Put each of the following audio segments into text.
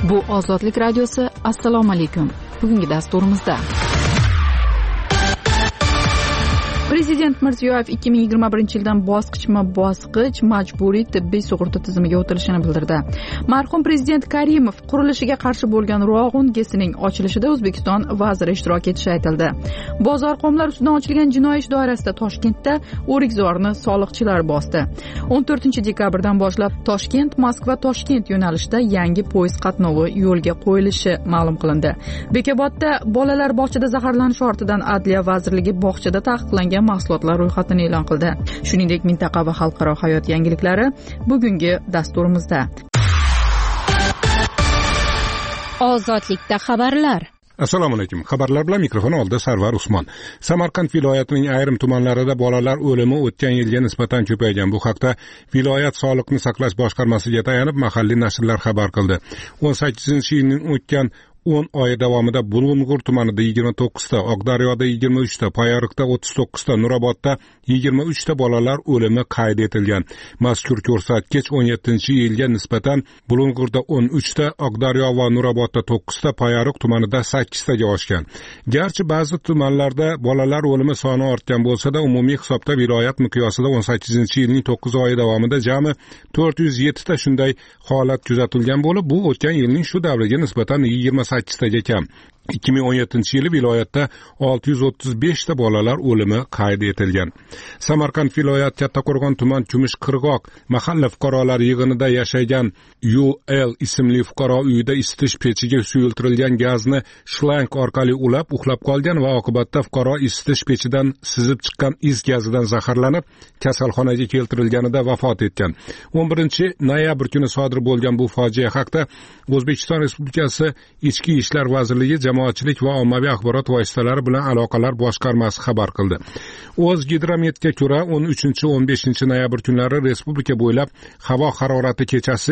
Bu Ozodlik radiosi. Assalomu alaykum. Bugungi dasturimizda Prezident Mirziyoyev 2021-yildan bosqichma-bosqich majburiy tibbiy sug'urta tizimiga o'tilishini bildirdi. Marhum prezident Karimov qurilishiga qarshi bo'lgan Rog'un GESining ochilishida O'zbekiston vaziri ishtirok etishi aytildi. Bozor qomlar ustidan ochilgan jinoiy ish doirasida Toshkentda o'rikzorni soliqchilar bosdi. 14-dekabrdan boshlab Toshkent, Moskva, Toshkent yo'nalishida yangi poyezd qatnovi yo'lga qo'yilishi ma'lum qilindi. Bekobodda bolalar bog'chada zaharlanishi ortidan Adliya vazirligi bog'chada taqiqlangan mahsulotlar ro'yxatini e'lon qildi. Shuningdek, mintaqa va xalqaro hayot yangiliklari bugungi dasturimizda. Ozodlikda xabarlar. Assalomu alaykum. Xabarlar bilan mikrofon oldida Sarvar Usmon. Samarqand viloyatining ayrim tumanlarida bolalar o'limi o'tgan yilga nisbatan ko'paygan. Bu haqda viloyat sog'liqni saqlash boshqarmasiga tayanib mahalliy nashrlar xabar qildi. 18-yilning o'tgan 10 oy davomida Bulung'ur tumanida 29 ta, Oqdaryoda 23 ta, Payariqda 39 ta, Nurobodda 23 ta bolalar o'limi qayd etilgan. Mazkur ko'rsatkich 17-yilga nisbatan Bulung'urda 13 ta, Oqdaryo va Nurobodda 9 ta, Payariq tumanida 8 taga oshgan. Garchi ba'zi tumanlarda bolalar o'limi soni ortgan bo'lsa-da, umumiy hisobda viloyat miqyosida 18-yilning 9 oyi davomida jami 407 ta shunday holat kuzatilgan bo'lib, bu o'tgan yilning shu davriga nisbatan 28 taga kam. 2017-yili viloyatda 635 ta bolalar o'limi qayd etilgan. Samarqand viloyat Kattaqo'rg'on tuman Kumushqirg'oq mahalla fuqarolar yig'inida yashagan UL ismli fuqaro uyida isitish pechiga suyultirilgan gazni shlang orqali ulab uxlab qolgan va oqibatda fuqaro isitish pechidan sizib chiqqan is gazidan zaharlanib kasalxonaga keltirilganida vafot etgan. 11-noyabr kuni sodir bo'lgan bu fojia haqida O'zbekiston Respublikasi Ichki ishlar vazirligi jamoatchilik va ommaviy axborot vositalari bilan aloqalar boshqarmasi xabar qildi. O'zgidrometga ko'ra 13-15 noyabr kunlari respublika bo'ylab havo harorati kechasi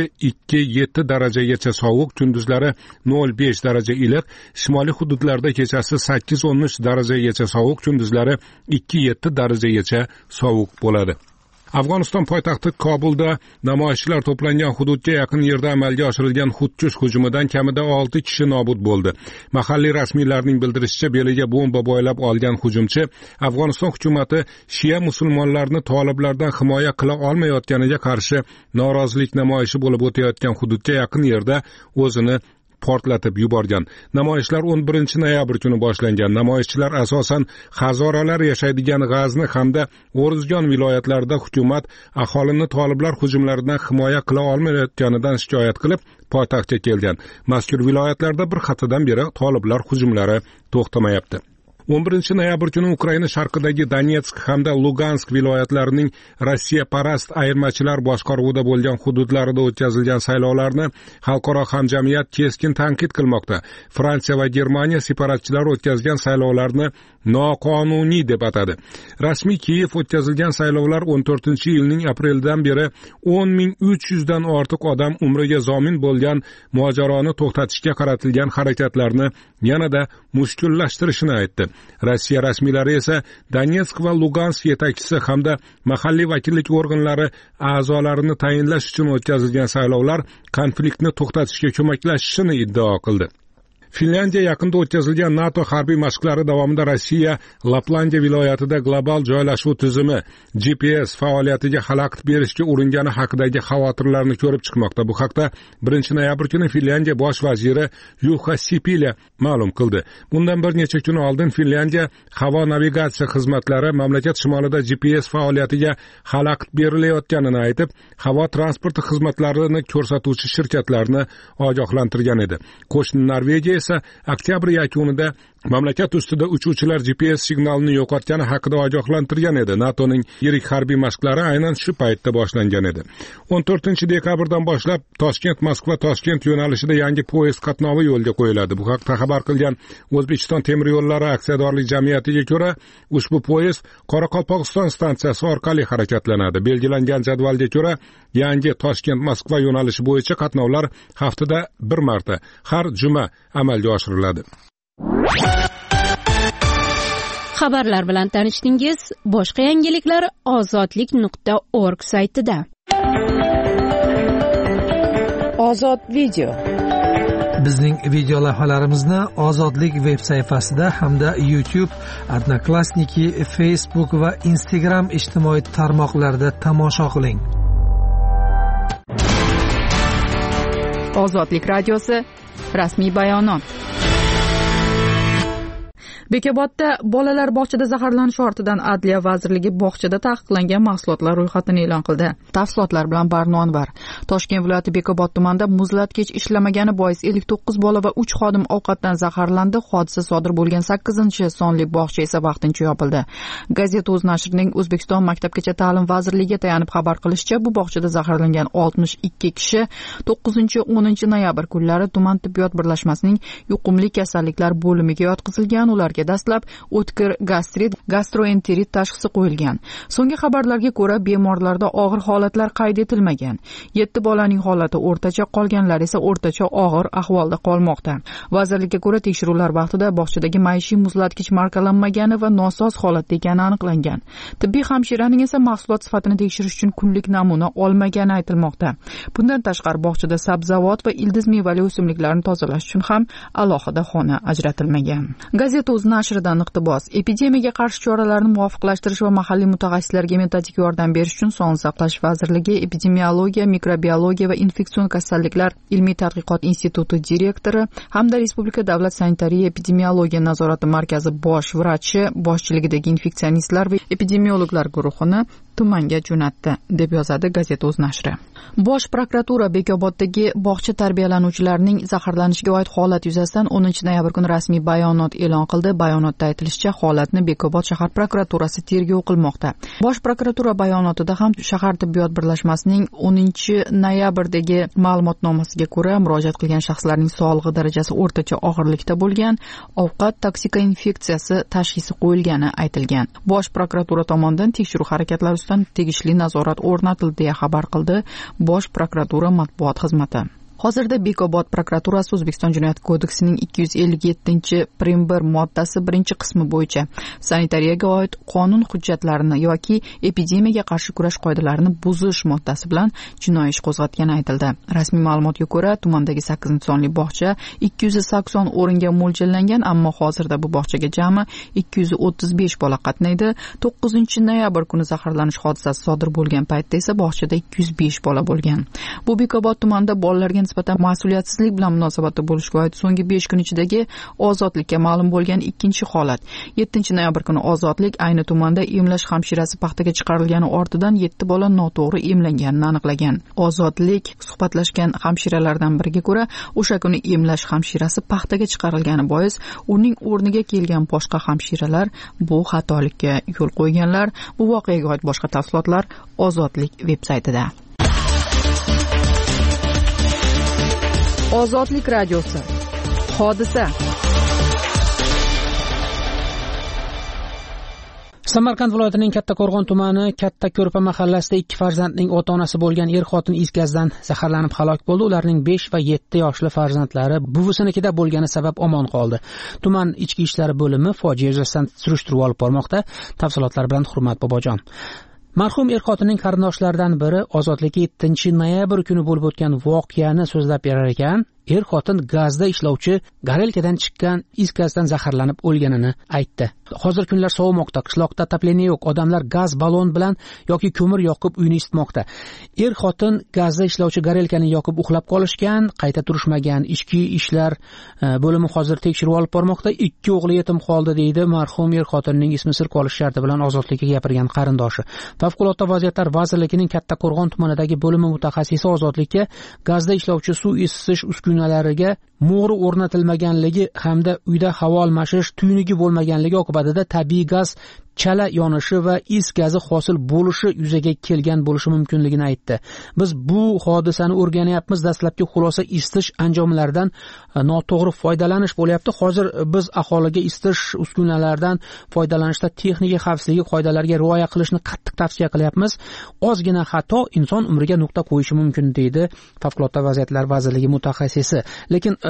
2-7 darajagacha sovuq, kunduzlari 0-5 daraja iliq, shimoliy hududlarda kechasi 8-13 darajagacha sovuq, kunduzlari 2-7 darajagacha sovuq bo'ladi. Afg'oniston poytaxti Kobulda namoyishchilar to'plangan hududga yaqin yerda amalga oshirilgan xudkush hujumidan kamida 6 kishi nobud bo'ldi. Mahalliy rasmiylarning bildirishicha, beliga bomba boylab olgan hujumchi Afg'oniston hukumati Shia musulmonlarni toliblardan himoya qila olmayotganiga qarshi norozilik namoyishi bo'lib o'tayotgan hududga yaqin yerda o'zini portlatib yuborgan. Namoyishlar 11-noyabr kuni boshlangan. Namoyishchilar asosan Hazoralar yashaydigan G'azni hamda O'rizgon viloyatlarida hukumat aholini toliblar hujumlaridan himoya qila olmayotganidan shikoyat qilib poytaxtga kelgan. Mazkur viloyatlarda bir haftadan beri toliblar hujumlari to'xtamayapti. 11-noyabr kuni Ukraina sharqidagi Donetsk hamda Lugansk viloyatlarining Rossiya parast ayirmachilar boshqaruvida bo'lgan hududlarida o'tkazilgan saylovlarni xalqaro hamjamiyat keskin tanqid qilmoqda. Fransiya va Germaniya separatchilar o'tkazgan saylovlarni noqonuniy deb atadi. Rasmiy Kiyev o'tkazilgan saylovlar 14-yilning aprelidan beri 10.300 dan ortiq odam umriga zomin bo'lgan mojaroni to'xtatishga qaratilgan harakatlarni yanada mushkullashtirishini aytdi. Rossiya rasmiylari esa Donetsk va Lugansk yetakchisi hamda mahalliy vakillik organlari a'zolarini tayinlash uchun o'tkazilgan saylovlar konfliktni to'xtatishga ko'maklashishini iddao qildi. Finlyandiya yaqinda o'tkazilgan NATO harbiy mashqlari davomida Rossiya Laplandiya viloyatida global joylashuv tizimi GPS faoliyatiga xalaqit berishga uringani haqidagi xavotirlarni ko'rib chiqmoqda. Bu haqda 1-noyabr kuni Finlyandiya bosh vaziri Juha Sipilya ma'lum qildi. Bundan bir necha kun oldin Finlyandiya havo navigatsiya xizmatlari mamlakat shimolida GPS faoliyatiga xalaqit berilayotganini aytib, havo transporti xizmatlarini ko'rsatuvchi shirkatlarni ogohlantirgan edi. Qo'shni Norvegiya esa oktyabr yakunida mamlakat ustida uchuvchilar GPS signalini yo'qotgani haqida ogohlantirgan edi. NATOning yirik harbiy mashqlari aynan shu paytda boshlangan edi. 14-dekabrdan boshlab Toshkent-Moskva-Toshkent yo'nalishida yangi poyezd qatnovi yo'lga qo'yiladi. Bu haqda xabar qilgan O'zbekiston temir yo'llari aksiyadorlik jamiyatiga ko'ra, ushbu poyezd Qoraqalpog'iston stansiyasi orqali harakatlanadi. Belgilangan jadvalga ko'ra, yangi Toshkent-Moskva yo'nalishi bo'yicha qatnovlar haftada bir marta har juma amalga oshiriladi. Xabarlar bilan tanishdingiz. Boshqa yangiliklar ozodlik.org saytida. Ozod video. Bizning video lavhalarimizni Ozodlik veb sayfasida hamda YouTube, Odnoklassniki, Facebook va Instagram ijtimoiy tarmoqlarida tomosha qiling. Ozodlik radiosi rasmiy bayonot. Bekobodda bolalar bog'chada zaharlanishi ortidan Adliya vazirligi bog'chada taqiqlangan mahsulotlar ro'yxatini e'lon qildi. Tafsilotlar bilan Barno Anvar. Toshkent viloyati Bekobod tumanida muzlatkich ishlamagani bois 59 bola va 3 xodim ovqatdan zaharlandi. Hodisa sodir bo'lgan 8-sonli bog'cha esa vaqtincha yopildi. Gazeta.uz nashrining O'zbekiston Maktabgacha ta'lim vazirligiga tayanib xabar qilishicha, bu bog'chada zaharlangan 62 kishi 9-10 noyabr kunlari tuman tibbiyot birlashmasining yuqumli kasalliklar bo'limiga yotqizilgan. Ularga dastlab o'tkir gastrit, gastroenterit tashxisi qo'yilgan. So'nggi xabarlarga ko'ra, bemorlarda og'ir holatlar qayd etilmagan. 7 bolaning holati o'rtacha, qolganlar esa o'rtacha og'ir ahvolda qolmoqda. Vazirlikka ko'ra, tekshiruvlar vaqtida bog'chadagi maishiy muzlatkich markalanmagani va nosoz holatda ekani aniqlangan. Tibbiy hamshiraning esa mahsulot sifatini tekshirish uchun kunlik namuna olmagani aytilmoqda. Bundan tashqari bog'chada sabzavot va ildiz mevali o'simliklarni tozalash uchun ham alohida xona ajratilmagan. Gazeta.uz nashridan iqtibos: epidemiyaga qarshi choralarni muvofiqlashtirish va mahalliy mutaxassislarga metodik yordam berish uchun Sog'liqni saqlash vazirligi epidemiologiya, mikrobiologiya va infeksion kasalliklar ilmiy tadqiqot instituti direktori hamda Respublika davlat sanitariya epidemiologiya nazorati markazi bosh vrachi boshchiligidagi infeksionistlar va epidemiologlar guruhini tumanga jo'natdi, deb yozadi Gazeta.uz nashri. Bosh prokuratura Bekoboddagi bog'cha tarbiyalanuvchilarining zaharlanishiga oid holat yuzasidan 10 noyabr kuni rasmiy bayonot e'lon qildi. Bayonotda aytilishicha, holatni Bekobod shahar prokuraturasi tergov qilmoqda. Bosh prokuratura bayonotida ham shahar tibbiyot birlashmasining 10 noyabrdagi ma'lumotnomasiga ko'ra, murojaat qilgan shaxslarning sog'lig'i darajasi o'rtacha og'irlikda bo'lgan, ovqat toksikoinfeksiyasi tashxisi qo'yilgani aytilgan. Bosh prokuratura tomonidan tekshiruv harakatlari ustidan tegishli nazorat o'rnatildi, deya xabar qildi Bosh prokuratura matbuot xizmati. Hozirda Bekobod prokuraturasi O'zbekiston Jinoyat kodeksining 257-prim 1 moddasi 1-qismi bo'yicha sanitariyaga oid qonun hujjatlarini yoki epidemiyaga qarshi kurash qoidalarini buzish moddasi bilan jinoiy ish qo'zg'atgani aytildi. Rasmiy ma'lumotga ko'ra, tumandagi 8-sonli bog'cha 280 o'ringa mo'ljallangan, ammo hozirda bu bog'chaga jami 235 bola qatnaydi. 9 noyabr kuni zaharlanish hodisasi sodir bo'lgan paytda esa bog'chada 205 bola bo'lgan. Bu Bekobod tumanida bolalarga nisbatan mas'uliyatsizlik bilan munosabatda bo'lishga oid so'nggi 5 kun ichidagi ozodlikka ma'lum bo'lgan ikkinchi holat. 7 noyabr kuni ozodlik ayni tumanda emlash hamshirasi paxtaga chiqarilgani ortidan 7 bola noto'g'ri emlanganini aniqlagan. Ozodlik suhbatlashgan hamshiralardan biriga ko'ra, o'sha kuni emlash hamshirasi paxtaga chiqarilgani bois uning o'rniga kelgan boshqa hamshiralar bu xatolikka yo'l qo'yganlar. Bu voqeaga oid boshqa tafsilotlar Ozodlik veb-saytida. Ozodlik radiosi. Hodisa. Samarqand viloyatining Kattaqo'rg'on tumani Kattako'rpa mahallasida 2 farzandning ota-onasi bo'lgan er-xotin is gazdan zaharlanib halok bo'ldi. Ularning 5 va 7 yoshli farzandlari buvisinikida bo'lgani sabab omon qoldi. Tuman ichki ishlar bo'limi fojia yuzasidan surishtiruv olib bormoqda. Tafsilotlar bilan Hurmat Bobojon. Marhum er-xotinning qarindoshlaridan biri Ozodlikka 7 noyabr kuni bo'lib o'tgan voqeani so'zlab berar ekan. Er-xotin gazda ishlovchi garelkadan chiqqan is gazdan zaharlanib o'lganini aytdi. Hozir kunlar sovimoqda, qishloqda otопление yo'q. Odamlar gaz balon bilan yoki ko'mir yoqib uyni isitmoqda. Er-xotin gazda ishlovchi garelkani yoqib uxlab qolishgan, qayta turishmagan. Ichki ishlar bo'limi hozir tekshiruv olib bormoqda. 2 o'g'li yetim qoldi, deydi marhum er-xotinning ismi sir qolish sharti bilan Ozodlikka gapirgan qarindoshi. Favqulodda vaziyatlar vazirligining Kattaqo'rg'on tumanidagi bo'limi mutaxassisi Ozodlikka gazda ishlovchi suv isitish uskunalariga mo'g'ri o'rnatilmaganligi hamda uyda havo almashish tuynigi bo'lmaganligi oqibatida tabiiy gaz chala yonishi va is gazi hosil bo'lishi yuzaga kelgan bo'lishi mumkinligini aytdi. Biz bu hodisani o'rganyapmiz. Dastlabki xulosa isitish anjomlaridan noto'g'ri foydalanish bo'lyapti. Hozir biz aholiga isitish uskunalaridan foydalanishda texnika xavfsizligi qoidalariga rioya qilishni qattiq tavsiya qilyapmiz. Ozgina xato inson umriga nuqta qo'yishi mumkin, deydi Favqulodda vaziyatlar vazirligi mutaxassisi. Lekin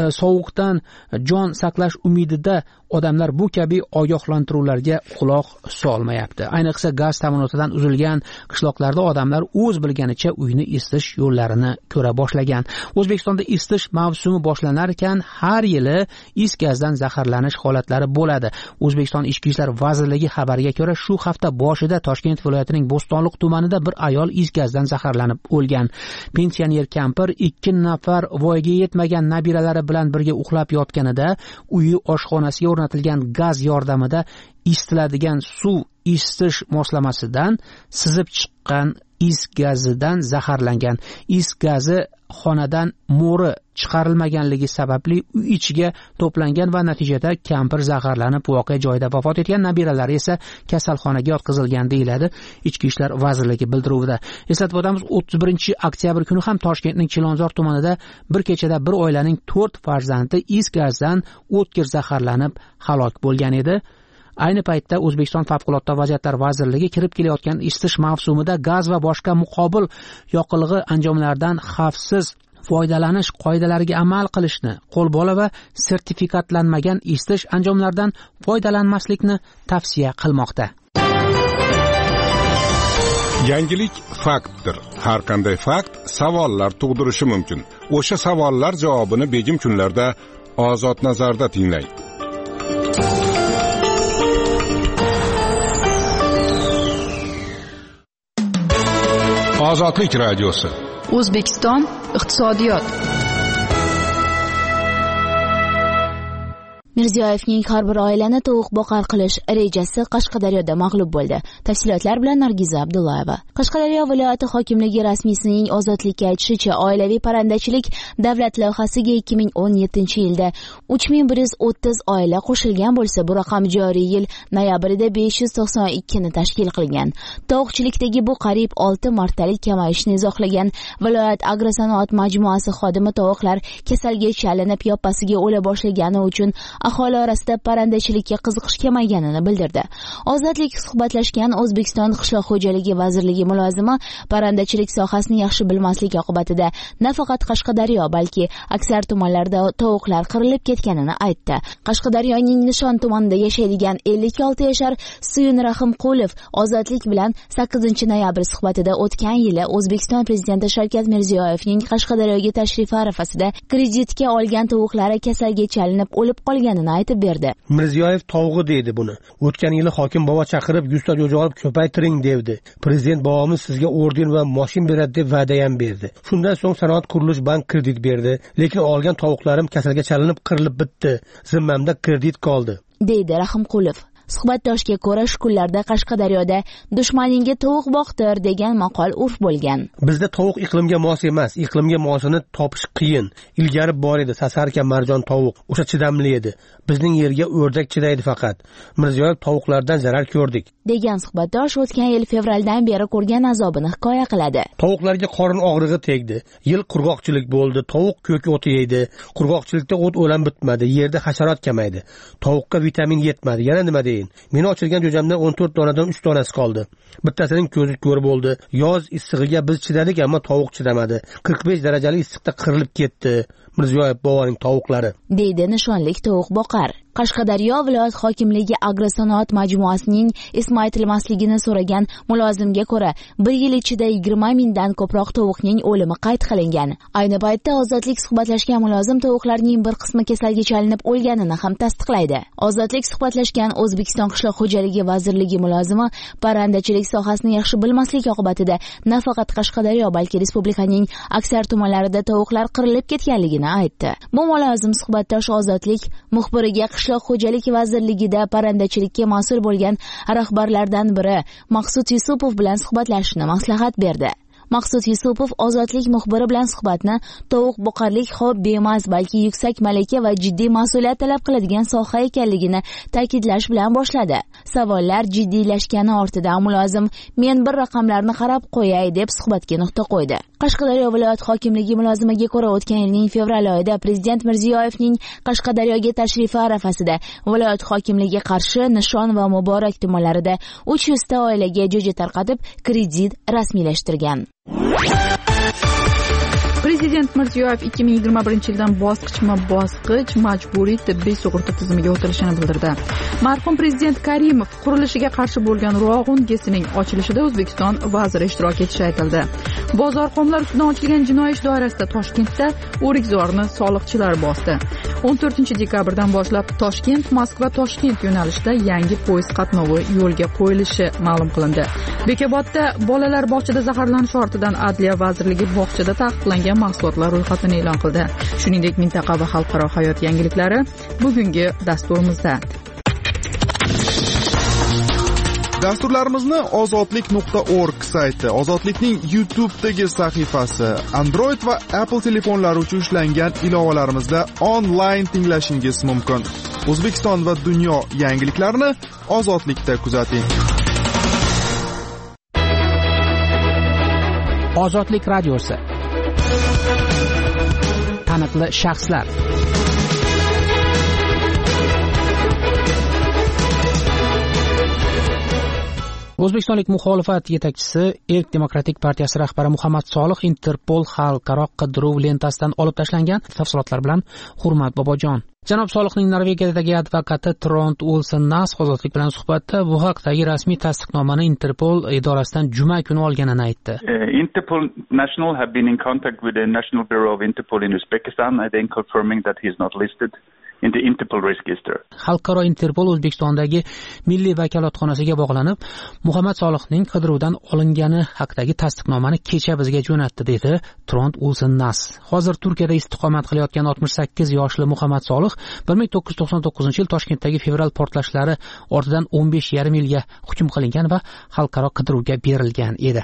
sovuqdan jon saqlash umidida odamlar bu kabi ogohlantiruvlarga quloq solmayapti. Ayniqsa gaz ta'minotidan uzilgan qishloqlarda odamlar o'z bilganicha uyni isitish yo'llarini ko'ra boshlagan. O'zbekistonda isitish mavsumi boshlanar ekan har yili is gazdan zaharlanish holatlari bo'ladi. O'zbekiston Ichki ishlar vazirligi xabariga ko'ra, shu hafta boshida Toshkent viloyatining Bo'stonliq tumanida bir ayol is gazdan zaharlanib o'lgan. Pensioner kampir 2 nafar voyaga yetmagan nabiralari bilan birga uxlab yotganida uyi oshxonasiga o'rnatilgan gaz yordamida isitiladigan suv isitish moslamasidan sizib chiqqan is gazidan zaharlangan. Is gazi xonadan mo'ri chiqarilmaganligi sababli uy ichiga to'plangan va natijada kampir zaharlanib voqea joyida vafot etgan. Nabiralari esa kasalxonaga yotqizilgan deyiladi Ichki ishlar vazirligi bildiruvida. Eslatib o'tamiz, 31-oktyabr kuni ham Toshkentning Chilonzor tumanida bir kechada bir oilaning 4 farzandi is gazdan o'tkir zaharlanib halok bo'lgan edi. Ayni paytda O'zbekiston Favqulodda vaziyatlar vazirligi kirib kelayotgan isitish mavsumida gaz va boshqa muqobil yoqilg'i anjomlaridan xavfsiz foydalanish qoidalariga amal qilishni, qo'lbola va sertifikatlanmagan isitish anjomlaridan foydalanmaslikni tavsiya qilmoqda. Yangilik faktdir. Har qanday fakt savollar tug'dirishi mumkin. O'sha savollar javobini begim kunlarda Ozod nazarda tinglang. Ozodlik radiosi. O'zbekiston iqtisodiyot. Mirziyoyevning har bir oilani tovuq boqar qilish rejasi Qashqadaryoda mag'lub bo'ldi. Tafsilotlar bilan Nargiza Abdullayeva. Qashqadaryo viloyati hokimligi rasmiysining Ozodlikka aytishicha, oilaviy parrandachilik davlat loyihasiga 2017-yilda 3130 oila qo'shilgan bo'lsa, bu raqam joriy yil noyabrida 592 ni tashkil qilgan. Tovuqchilikdagi bu qariyb 6 martalik kamayishni izohlagan viloyat agrosanoat majmuasi xodimi tovuqlar kasalga chalinib yoppasiga o'la boshlagani uchun aholi orasida parrandachilikka qiziqish kamayganini bildirdi. Ozodlik suhbatlashgan O'zbekiston Qishloq xo'jaligi vazirligi mulozimi parrandachilik sohasini yaxshi bilmaslik oqibatida nafaqat Qashqadaryo, balki aksar tumanlarda tovuqlar qirilib ketganini aytdi. Qashqadaryoning Nishon tumanida yashaydigan 56 yashar Suyun Rahimqulov Ozodlik bilan 8-noyabr suhbatida o'tgan yili O'zbekiston prezidenti Shavkat Mirziyoyevning Qashqadaryoga tashrifi arafasida kreditga olgan tovuqlari kasalga chalinib o'lib qolgan aytib berdi. Mirziyoyev tovug'i deydi buni. O'tgan yili hokim bobo chaqirib 100 ta jo'ja olib ko'paytiring devdi. Prezident bobomiz sizga orden va mashin beradi deb va'da ham berdi. Shundan so'ng Sanoat qurilish bank kredit berdi, lekin olgan tovuqlarim kasalga chalinib qirilib bitdi. Zimmamda kredit qoldi, deydi Rahimqulov. Suhbatdoshga ko'ra, shu kunlarda Qashqadaryoda dushmaningga tovuq boqtir degan maqol urf bo'lgan. Bizda tovuq iqlimga mos emas, iqlimga mosini topish qiyin. Ilgari bor edi Sasarka marjon tovuq, o'sha chidamli edi. Bizning yerga o'rdak chidaydi faqat. Mirziyoyev tovuqlardan zarar ko'rdik, degan suhbatdosh o'tgan yil fevraldan beri ko'rgan azobini hikoya qiladi. Tovuqlarga qorin og'rig'i tegdi. Yil qurg'oqchilik bo'ldi. Tovuq ko'k o'ti yeydi. Qurg'oqchilikda o't o'lan bitmadi, yerda hasharot kamaydi. Tovuqqa vitamin yetmadi. Yana nima deyin? Meni ochilgan jo'jamdan 14 donadan 3 donasi qoldi. Bittasining ko'zi ko'r bo'ldi. Yoz issig'iga biz chidadik, ammo tovuq chidamadi. 45 darajali issiqda qirilib ketdi. Mirziyoyev boboning tovuqlari, deydi nishonlik tovuq boqar. Qashqadaryo viloyat hokimligi agrosanoat majmuasining ismi aytilmasligini so'ragan mulozimga ko'ra, bir yil ichida 20 mingdan ko'proq tovuqning o'limi qayd qilingan. Ayni paytda Ozodlik suhbatlashgan mulozim tovuqlarning bir qismi kasalga chalinib o'lganini ham tasdiqlaydi. Ozodlik suhbatlashgan O'zbekiston Qishloq xo'jaligi vazirligi mulozimi parrandachilik sohasini yaxshi bilmaslik oqibatida nafaqat Qashqadaryo, balki respublikaning aksar tumanlarida tovuqlar qirilib ketganligini aytdi. Bu mulozim suhbatdosh Ozodlik muxbiriga Qishloq xo'jaligi vazirligida parrandachilikka mas'ul bo'lgan rahbarlardan biri Maqsud Yusupov bilan suhbatlashishni maslahat berdi. Maqsud Yusupov Ozodlik muxbiri bilan suhbatni tovuq boqarlik hobbi emas, balki yuksak malaka va jiddiy mas'uliyat talab qiladigan soha ekanligini ta'kidlash bilan boshladi. Savollar jiddiylashgani ortidan mulozim men bir raqamlarni qarab qo'yay deb suhbatga nuqta qo'ydi. Qashqadaryo viloyat hokimligi mulozimiga ko'ra, o'tgan yilning fevral oyida prezident Mirziyoyevning Qashqadaryoga tashrifi arafasida viloyat hokimligi Qarshi, Nishon va Muborak tumanlarida 300 ta oilaga jo'ja tarqatib kredit rasmiylashtirgan. Prezident Mirziyoyev 2021-yildan bosqichma-bosqich majburiy tibbiy sug'urta tizimiga o'tilishini bildirdi. Marhum prezident Karimov qurilishiga qarshi bo'lgan Ruog'un GESining ochilishida O'zbekiston vaziri ishtirok etishi aytildi. Bozor xomlar ustidan ochilgan jinoiy ish doirasida Toshkentda o'rikzorni soliqchilar bosdi. 14-dekabrdan boshlab Toshkent-Moskva-Toshkent yo'nalishida yangi poyezd qatnovi yo'lga qo'yilishi ma'lum qilindi. Bekobodda bolalar bog'chada zaharlanishi ortidan Adliya vazirligi bog'chada taqiqlangan mahsulotlar ro'yxatini e'lon qildi. Shuningdek, mintaqa va xalqaro hayot yangiliklari bugungi dasturimizda. Dasturlarimizni ozodlik.org sayti, Ozodlikning YouTube'dagi sahifasi, Android va Apple telefonlari uchun ishlangan ilovalarimizda onlayn tinglashingiz mumkin. O'zbekiston va dunyo yangiliklarini Ozodlikda kuzating. Ozodlik radiosi. Taniqli shaxslar. O'zbekistonlik muxolifat yetakchisi Erk demokratik partiyasi rahbari Muhammad Solih Interpol xalqaro qidiruv lentasidan olib tashlangan. Tafsilotlar bilan Hurmat Bobojon. Janob Solihning Norvegiyadagi advokati Trond Olsen Nas Ozodlik bilan suhbatda bu haqdagi rasmiy tasdiqnomani Interpol idorasidan juma kuni olganini aytdi. Interpol National have been in contact with the National Bureau of Interpol in Uzbekistan, and then confirming that he is not listed in the Interpol register. Xalqaro Interpol O'zbekistondagi milliy vakolatxonasiga bog'lanib, Muhammad Solihning qidiruvdan olingani haqidagi tasdiqnomani kecha bizga jo'natdi, dedi Trond Olsen Nas. Hozir Turkiyada istiqomat qilayotgan 68 yoshli Muhammad Solih 1999-yil Toshkentdagi fevral portlashlari ortidan 15,5 yilga hukm qilingan va xalqaro qidiruvga berilgan edi.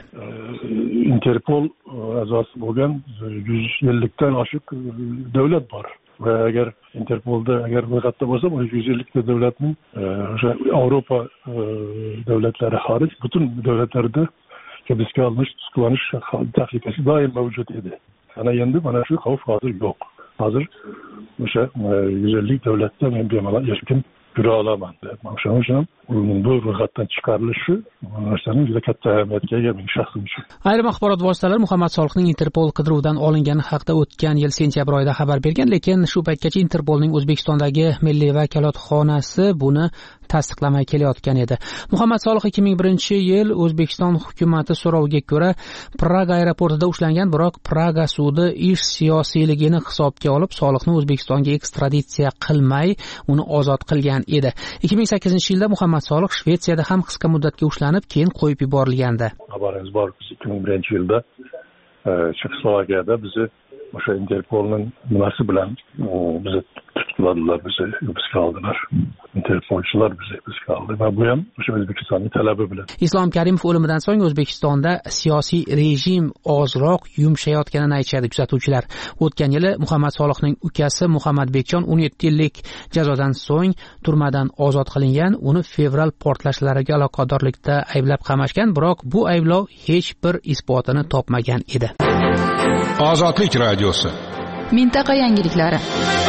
Interpol a'zosi bo'lgan 150 dan oshiq davlat bor. Va agar Interpolda ro'yxatda bo'lsa, 150 ta davlatning o'sha Yevropa davlatlari xorij butun davlatlarda hibsga olinish, tutuklanish tahlikasi doim mavjud edi. Endi mana shu xavf hozir yo'q. Hozir o'sha 150 davlatda men bemalol erkin yura olaman. O'shaning uchun bu ro'yxatdan chiqarilishi narsaning juda katta ahamiyatga ega men shaxsim uchun. Ayrim axborot vositalari Muhammad Solihning Interpol qidiruvdan olingani haqida o'tgan yil sentyabr oyida xabar bergan, lekin shu paytgacha Interpolning O'zbekistondagi milliy vakolatxonasi buni tasdiqlamay kelayotgan edi. Muhammad Solih 2001-yil O'zbekiston hukumati so'roviga ko'ra Praga aeroportida ushlangan, biroq Praga sudi ish siyosiyligini hisobga olib Solihni O'zbekistonga ekstraditsiya qilmay, uni ozod qilgan edi. 2008-yilda Muhammad Solih Shvetsiyada ham qisqa muddatga ushlanib, keyin qo'yib yuborilgandi. Xabaringiz bor, 2001-yilda Chexoslovakiyada bizni o'sha Interpolning nimasi bilan bizni tutdilar, bizni hibsga oldilar. Interpolchilar bizni hibsga oldi va bu ham o'sha O'zbekistonning talabi bilan. Islom Karimov o'limidan so'ng O'zbekistonda siyosiy rejim ozroq yumshayotganini aytishadi kuzatuvchilar. O'tgan yili Muhammad Solihning ukasi Muhammad Bekjon 17 yillik jazodan so'ng turmadan ozod qilingan, uni fevral portlashlariga aloqadorlikda ayblab qamashgan, biroq bu ayblov hech bir isbotini topmagan edi. Ozodlik radiosi. Mintaqa yangiliklari.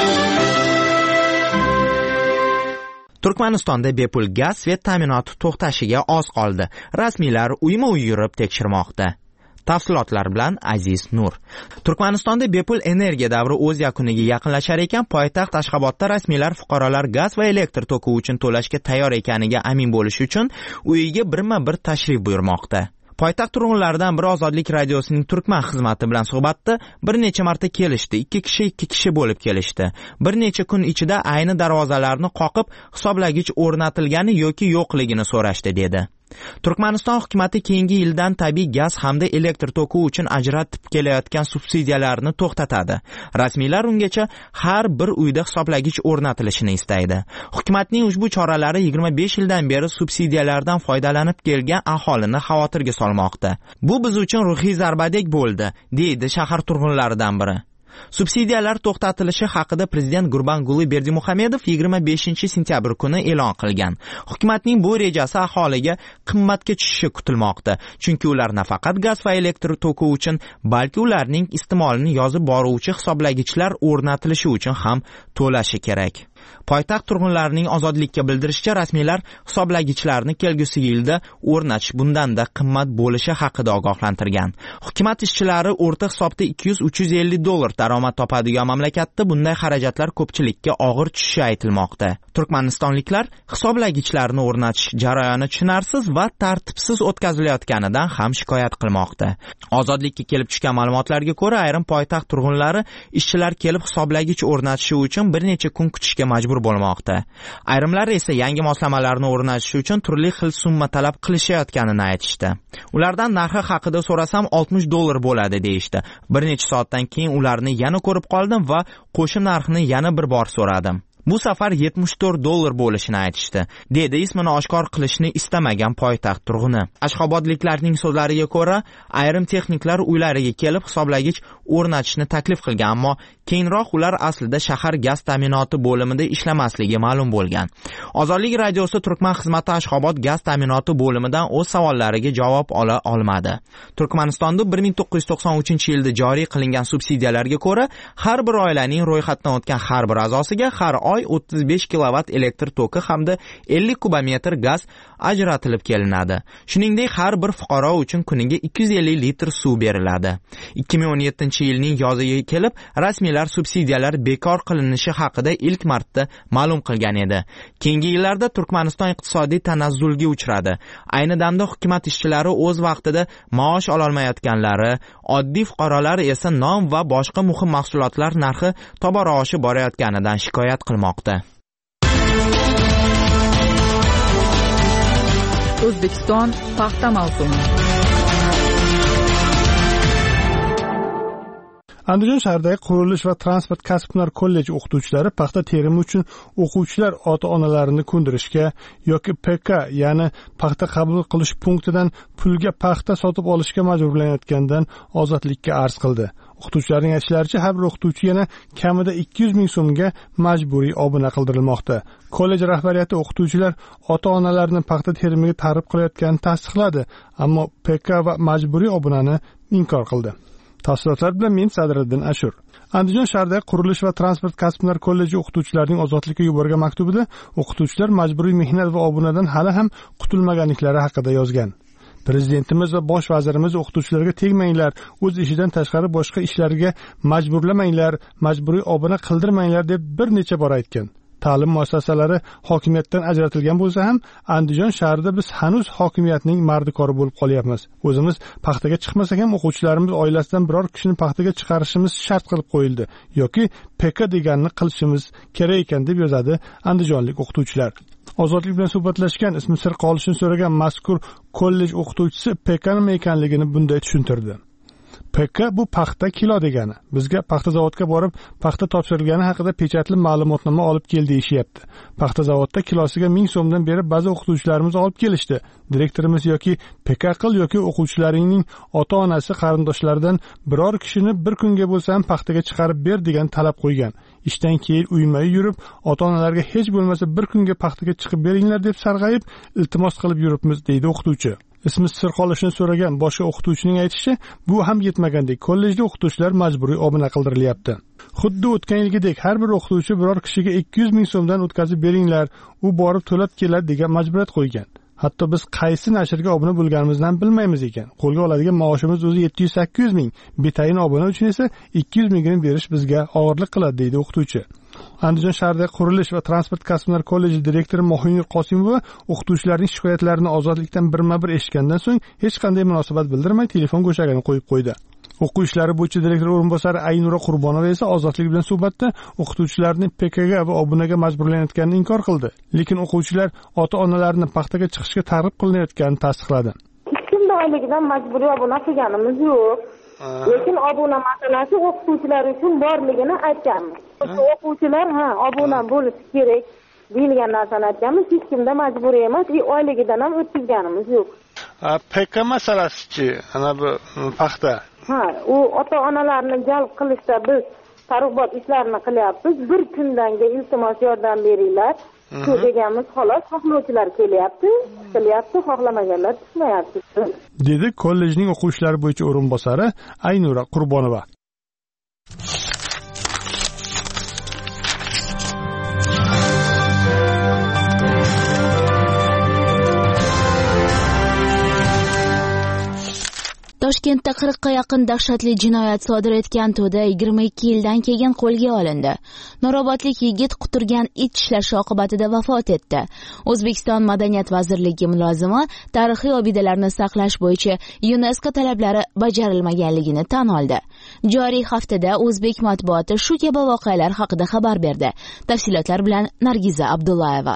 Turkmanistonda bepul gaz svet ta'minoti to'xtashiga oz qoldi. Rasmiylar uyma-uy yurib tekshirmoqda. Tafsilotlar bilan Aziz Nur. Turkmanistonda bepul energiya davri o'z yakuniga yaqinlashar ekan, poytaxt Ashxobodda rasmiylar fuqarolar gaz va elektr toki uchun to'lashga tayyor ekaniga amin bo'lish uchun uyiga birma-bir tashrif buyurmoqda. Poytaxt turg'unlaridan biri Ozodlik radiosining Turkman xizmati bilan suhbatda bir necha marta kelishdi. 2 kishi bo'lib kelishdi. Bir necha kun ichida ayni darvozalarni qoqib, hisoblagich o'rnatilgani yoki yo'qligini so'rashdi, dedi. Turkmaniston hukumatı keyingi yildan tabiiy gaz hamda elektr toki uchun ajratib kelayotgan subsidiyalarni to'xtatadi. Rasmiylar ungacha har bir uyda hisoblagich o'rnatilishini istaydi. Hukumatning ushbu choralari 25 yildan beri subsidiyalardan foydalanib kelgan aholini xavotirga solmoqda. Bu biz uchun ruhiy zarbadek bo'ldi, deydi shahar turg'unlaridan biri. Subsidiyalar to'xtatilishi haqida prezident Gurbanguli Berdimuhamedov 25-sentyabr kuni e'lon qilgan. Hukumatning bu rejasi aholiga qimmatga tushishi kutilmoqda, chunki ular nafaqat gaz va elektr toki uchun, balki ularning iste'molini yozib boruvchi hisoblagichlar o'rnatilishi uchun ham to'lashi kerak. Poytaxt turg'unlarining ozodlikka bildirishicha, rasmiylar hisoblagichlarni kelgusi yilda o'rnatish bundan-da qimmat bo'lishi haqida ogohlantirgan. Hukumat ishchilari o'rta hisobda $200-350 daromad topadigan mamlakatda bunday xarajatlar ko'pchilikka og'ir tushishi aytilmoqda. Turkmanistonliklar hisoblagichlarni o'rnatish jarayoni tushunarsiz va tartibsiz o'tkazilayotganidan ham shikoyat qilmoqda. Ozodlikka kelib tushgan ma'lumotlarga ko'ra, ayrim poytaxt turg'unlari ishchilar kelib hisoblagich o'rnatishi uchun bir necha kun kutishga majbur bo'lmoqda. Ayrimlar esa yangi moslamalarni o'rnatish uchun turli xil summa talab qilishayotganini aytishdi. Ulardan narxi haqida so'rasam $60 bo'ladi deyishdi. Bir necha soatdan keyin ularni yana ko'rib qoldim va qo'shim narxni yana bir bor so'radim. Bu safar $74 bo'lishini aytishdi, dedi ismini oshkor qilishni istamagan poytaxt turg'uni. Ashxobodliklarning so'zlariga ko'ra, ayrim texniklar uylariga kelib hisoblagich o'rnatishni taklif qilgan, ammo keyinroq ular aslida shahar gaz ta'minoti bo'limida ishlamasligi ma'lum bo'lgan. Ozodlik radiosi Turkman xizmati Ashxobod gaz ta'minoti bo'limidan o'z savollariga javob ola olmadi. Turkmanistonda 1993-yilda joriy qilingan subsidiyalarga ko'ra, har bir oilaning ro'yxatdan o'tgan har bir a'zosiga har oy 35 kilovat elektr toki hamda 50 kubometr gaz ajratilib kelinadi. Shuningdek, har bir fuqaro uchun kuniga 250 litr suv beriladi. 2017-yilning yoziga kelib, rasmiylar subsidiyalar bekor qilinishi haqida ilk marta ma'lum qilgan edi. Keyingi yillarda Turkmaniston iqtisodiy tanazzulga uchradi. Ayni damda hukumat ishchilari o'z vaqtida maosh ola olmayotganlari, oddiy fuqarolar esa non va boshqa muhim mahsulotlar narxi tobora oshib borayotganidan shikoyat qilmoqda. O'zbekiston paxta mavsumi. Andijon shahridagi qurilish va transport kasb-hunar kolleji o'qituvchilari paxta terimi uchun o'quvchilar ota-onalarini ko'ndirishga yoki PK, ya'ni paxta qabul qilish punktidan pulga paxta sotib olishga majburlanayotgandan ozodlikka arz qildi. O'qituvchilarning aytishlaricha, har bir o'qituvchi yana kamida 200 ming so'mga majburiy obuna qildirilmoqda. Kollej rahbariyati o'qituvchilar ota-onalarini paxta terimiga targ'ib qilayotganini tasdiqladi, ammo PK va majburiy obunani inkor qildi. Tafsilotlar bilan men Sadriddin Ashur. Andijon shahridagi qurilish va transport kasb-hunar kolleji o'qituvchilarining ozodlikka yuborgan maktubida o'qituvchilar majburiy mehnat va obunadan hali ham qutulmaganliklari haqida yozgan. Prezidentimiz va bosh vazirimiz o'qituvchilarga tegmanglar, o'z ishidan tashqari boshqa ishlarga majburlamanglar, majburiy obuna qildirmanglar deb bir necha bor aytgan. Ta'lim muassasalari hokimiyatdan ajratilgan bo'lsa ham, Andijon shahrida biz hanuz hokimiyatning mardikori bo'lib qolyapmiz. O'zimiz paxtaga chiqmasak ham o'quvchilarimiz oilasidan biror kishini paxtaga chiqarishimiz shart qilib qo'yildi yoki PK deganini qilishimiz kerak ekan deb yozadi andijonlik o'qituvchilar. Ozodlik bilan suhbatlashgan, ismi sir qolishini so'ragan mazkur kollej o'qituvchisi PK nima ekanligini bunday tushuntirdi. PK bu paxta kilo degani. Bizga paxta zavodga borib, paxta topshirilgani haqida pechatli ma'lumotnoma olib kel deyishyapti. Paxta zavodda kilosiga 1000 so'mdan berib ba'zi o'qituvchilarimiz olib kelishdi. Direktorimiz yoki PK qil yoki o'quvchilaringning ota-onasi qarindoshlaridan biror kishini bir kunga bo'lsa ham paxtaga chiqarib ber degan talab qo'ygan. Ishdan keyin uyma yurib, ota-onalarga hech bo'lmasa bir kunga paxtaga chiqib beringlar deb sarg'ayib, iltimos qilib yuribmiz, deydi o'qituvchi. Ismi sir qolishini so'ragan boshqa o'qituvchining aytishicha, bu ham yetmagandek kollejda o'qituvchilar majburiy obuna qildirilyapti. Xuddi o'tgan yilgidek har bir o'qituvchi biror kishiga 200 ming so'mdan o'tkazib beringlar, u borib to'lab keladi degan majburiyat qo'ygan. Hatto biz qaysi nashrga obuna bo'lganimizni ham bilmaymiz ekan. Qo'lga oladigan maoshimiz o'zi 700-800 ming. Betayin obuna uchun esa 200 mingni berish bizga og'irlik qiladi, deydi o'qituvchi. Andijon shahridagi qurilish va transport kasb-hunar kolleji direktori Mohinur Qosimova o'qituvchilarning shikoyatlarini ozodlikdan birma-bir eshitgandan so'ng hech qanday munosabat bildirmay telefon go'shagini qo'yib qo'ydi. O'quv ishlari bo'yicha direktor o'rinbosari Aynura Qurbonova esa ozodlik bilan suhbatda o'qituvchilarning PKga va obunaga majburlanayotganini inkor qildi. Lekin o'quvchilar ota-onalarini paxtaga chiqishga targ'ib qilinayotganini tasdiqladi. Kimda oyligidan majburiy obuna qilganimiz yo'q. Lekin obuna masalasi o'qituvchilar uchun borligini aytganmiz. O'quvchilar obuna bo'lishi kerak deyilgan narsani aytganmiz. Hech kimda majburiy emas, oyligidan ham o'tkazganimiz yo'q. PK masalasi-chi, ana bu paxta. U ota-onalarni jalb qilishda biz targ'ibot ishlarini qilyapmiz. Bir kundanga iltimos yordam beringlar. Shu deganimiz xolos, xohlovchilar kelyapti, qilyapti, xohlamaganlar tushmayapti. Dedi kollejning o'quv ishlari bo'yicha o'rinbosari Aynura Qurbonova. Toshkentda 40 ga yaqin dahshatli jinoyat sodir etgan to'da 22 yildan keyin qo'lga olindi. Nurobodlik yigit quturgan it tishlashi oqibatida vafot etdi. O'zbekiston Madaniyat vazirligi mulozimi tarixiy obidalarni saqlash bo'yicha UNESCO talablari bajarilmaganligini tan oldi. Joriy haftada o'zbek matbuoti shu kabi voqealar haqida xabar berdi. Tafsilotlar bilan Nargiza Abdullayeva.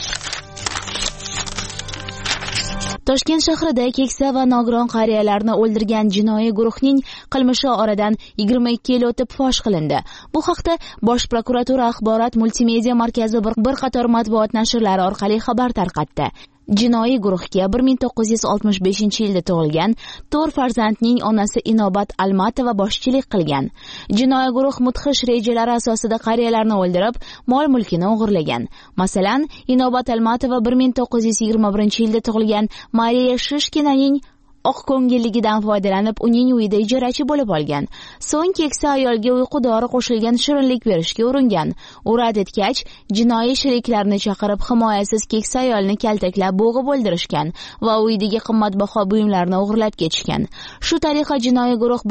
Toshkent shahrida keksa va nogiron qariyalarni o'ldirgan jinoiy guruhning qilmishi oradan 22 yil o'tib fosh qilindi. Bu haqda Bosh prokuratura axborot multimedia markazi bir qator matbuot nashrlari orqali xabar tarqatdi. Jinoiy guruhga 1965-yilda tug'ilgan 4 farzandning onasi Inobat Almatova boshchilik qilgan. Jinoiy guruh mudhish rejalari asosida qariyalarni o'ldirib, mol-mulkini o'g'irlagan. Masalan, Inobat Almatova 1921-yilda tug'ilgan Mariya Shishkinaning oq ko'ngilligidan foydalanib, uning uyida ijarachi bo'lib olgan. So'ng keksa ayolga uyqu dori qo'shilgan shirinlik berishga uringan. U rad etgach, jinoiy sheriklarini chaqirib, himoyasiz keksa ayolni kaltaklab, bo'g'ib o'ldirishgan va uydagi qimmatbaho buyumlarni o'g'irlab ketishgan. Shu tariqa jinoiy guruh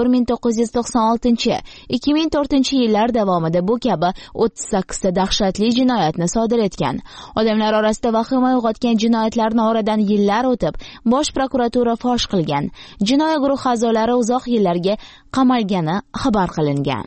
1996-2004-yillar davomida bu kabi 38 ta dahshatli jinoyatni sodir etgan. Odamlar orasida vahima uyg'otgan jinoyatlarni oradan yillar o'tib, Bosh prokuratura fosh qilgan. Jinoiy guruh a'zolari uzoq yillarga qamalgani xabar qilingan.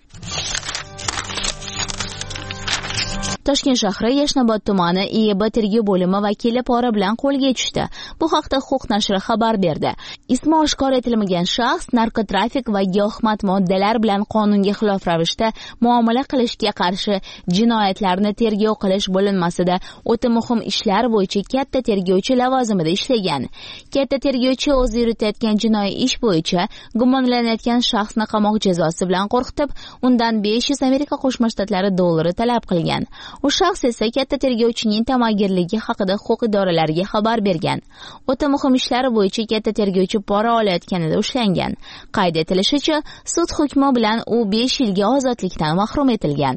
Toshkent shahri Yashnobod tumani IEB tergov bo'limi vakili pora bilan qo'lga tushdi. Bu haqda Huquq nashri xabar berdi. Ismi oshkor etilmagan shaxs narkotrafik va giyohvand moddalar bilan qonunga xilof ravishda muomala qilishga qarshi jinoyatlarni tergov qilish bo'linmasida o'ta muhim ishlar bo'yicha katta tergovchi lavozimida ishlagan. Katta tergovchi o'zi yuritayotgan jinoiy ish bo'yicha gumonlanayotgan shaxsni qamoq jazosi bilan qo'rqitib, undan 500 Amerika Qo'shma Shtatlari dollari talab qilgan. U shaxs esa katta tergovchining tamagirligi haqida huquq idoralariga xabar bergan. O'ta muhim ishlar bo'yicha katta tergovchi pora olayotganida ushlangan. Qayd etilishicha, sud hukmi bilan u 5 yilga ozodlikdan mahrum etilgan.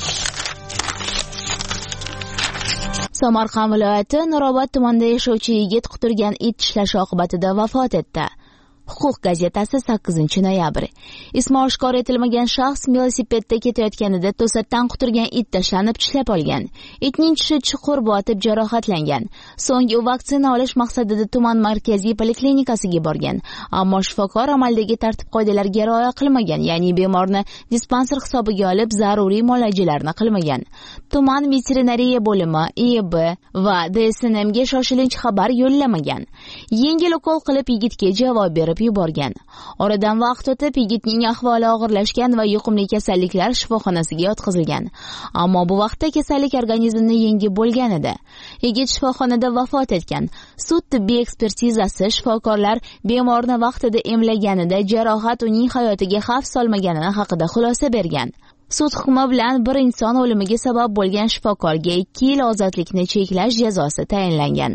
Samarqand viloyati Nurobod tumanida yashovchi yigit quturgan it tishlashi oqibatida vafot etdi. Huquq gazetasi 8-noyabr. Ismi oshkor etilmagan shaxs velosipedda ketayotganida to'satdan quturgan it tashlanib tishlab olgan. Itning tishi chuqur botib jarohatlangan. So'ng u vaksina olish maqsadida tuman markaziy poliklinikasiga borgan. Ammo shifokor amaldagi tartib-qoidalarga rioya qilmagan, ya'ni bemorni dispanser hisobiga olib zaruriy muolajalarni qilmagan. Tuman veterinariya bo'limi, IEB va DSNMga shoshilinch xabar yo'llamagan. Yengil ukol qilib yigitga javob berib yuborgan. Oradan vaqt o'tib yigitning ahvoli og'irlashgan va yuqumli kasalliklar shifoxonasiga yotqizilgan. Ammo bu vaqtda kasallik organizmni yengib bo'lgan edi. Yigit shifoxonada vafot etgan. Sud tibbiy ekspertizasi shifokorlar bemorni vaqtida emlaganida jarohat uning hayotiga xavf solmaganini haqida xulosa bergan. Sud hukmi bilan bir inson o'limiga sabab bo'lgan shifokorga 2 yil ozodlikni cheklash jazosi tayinlangan.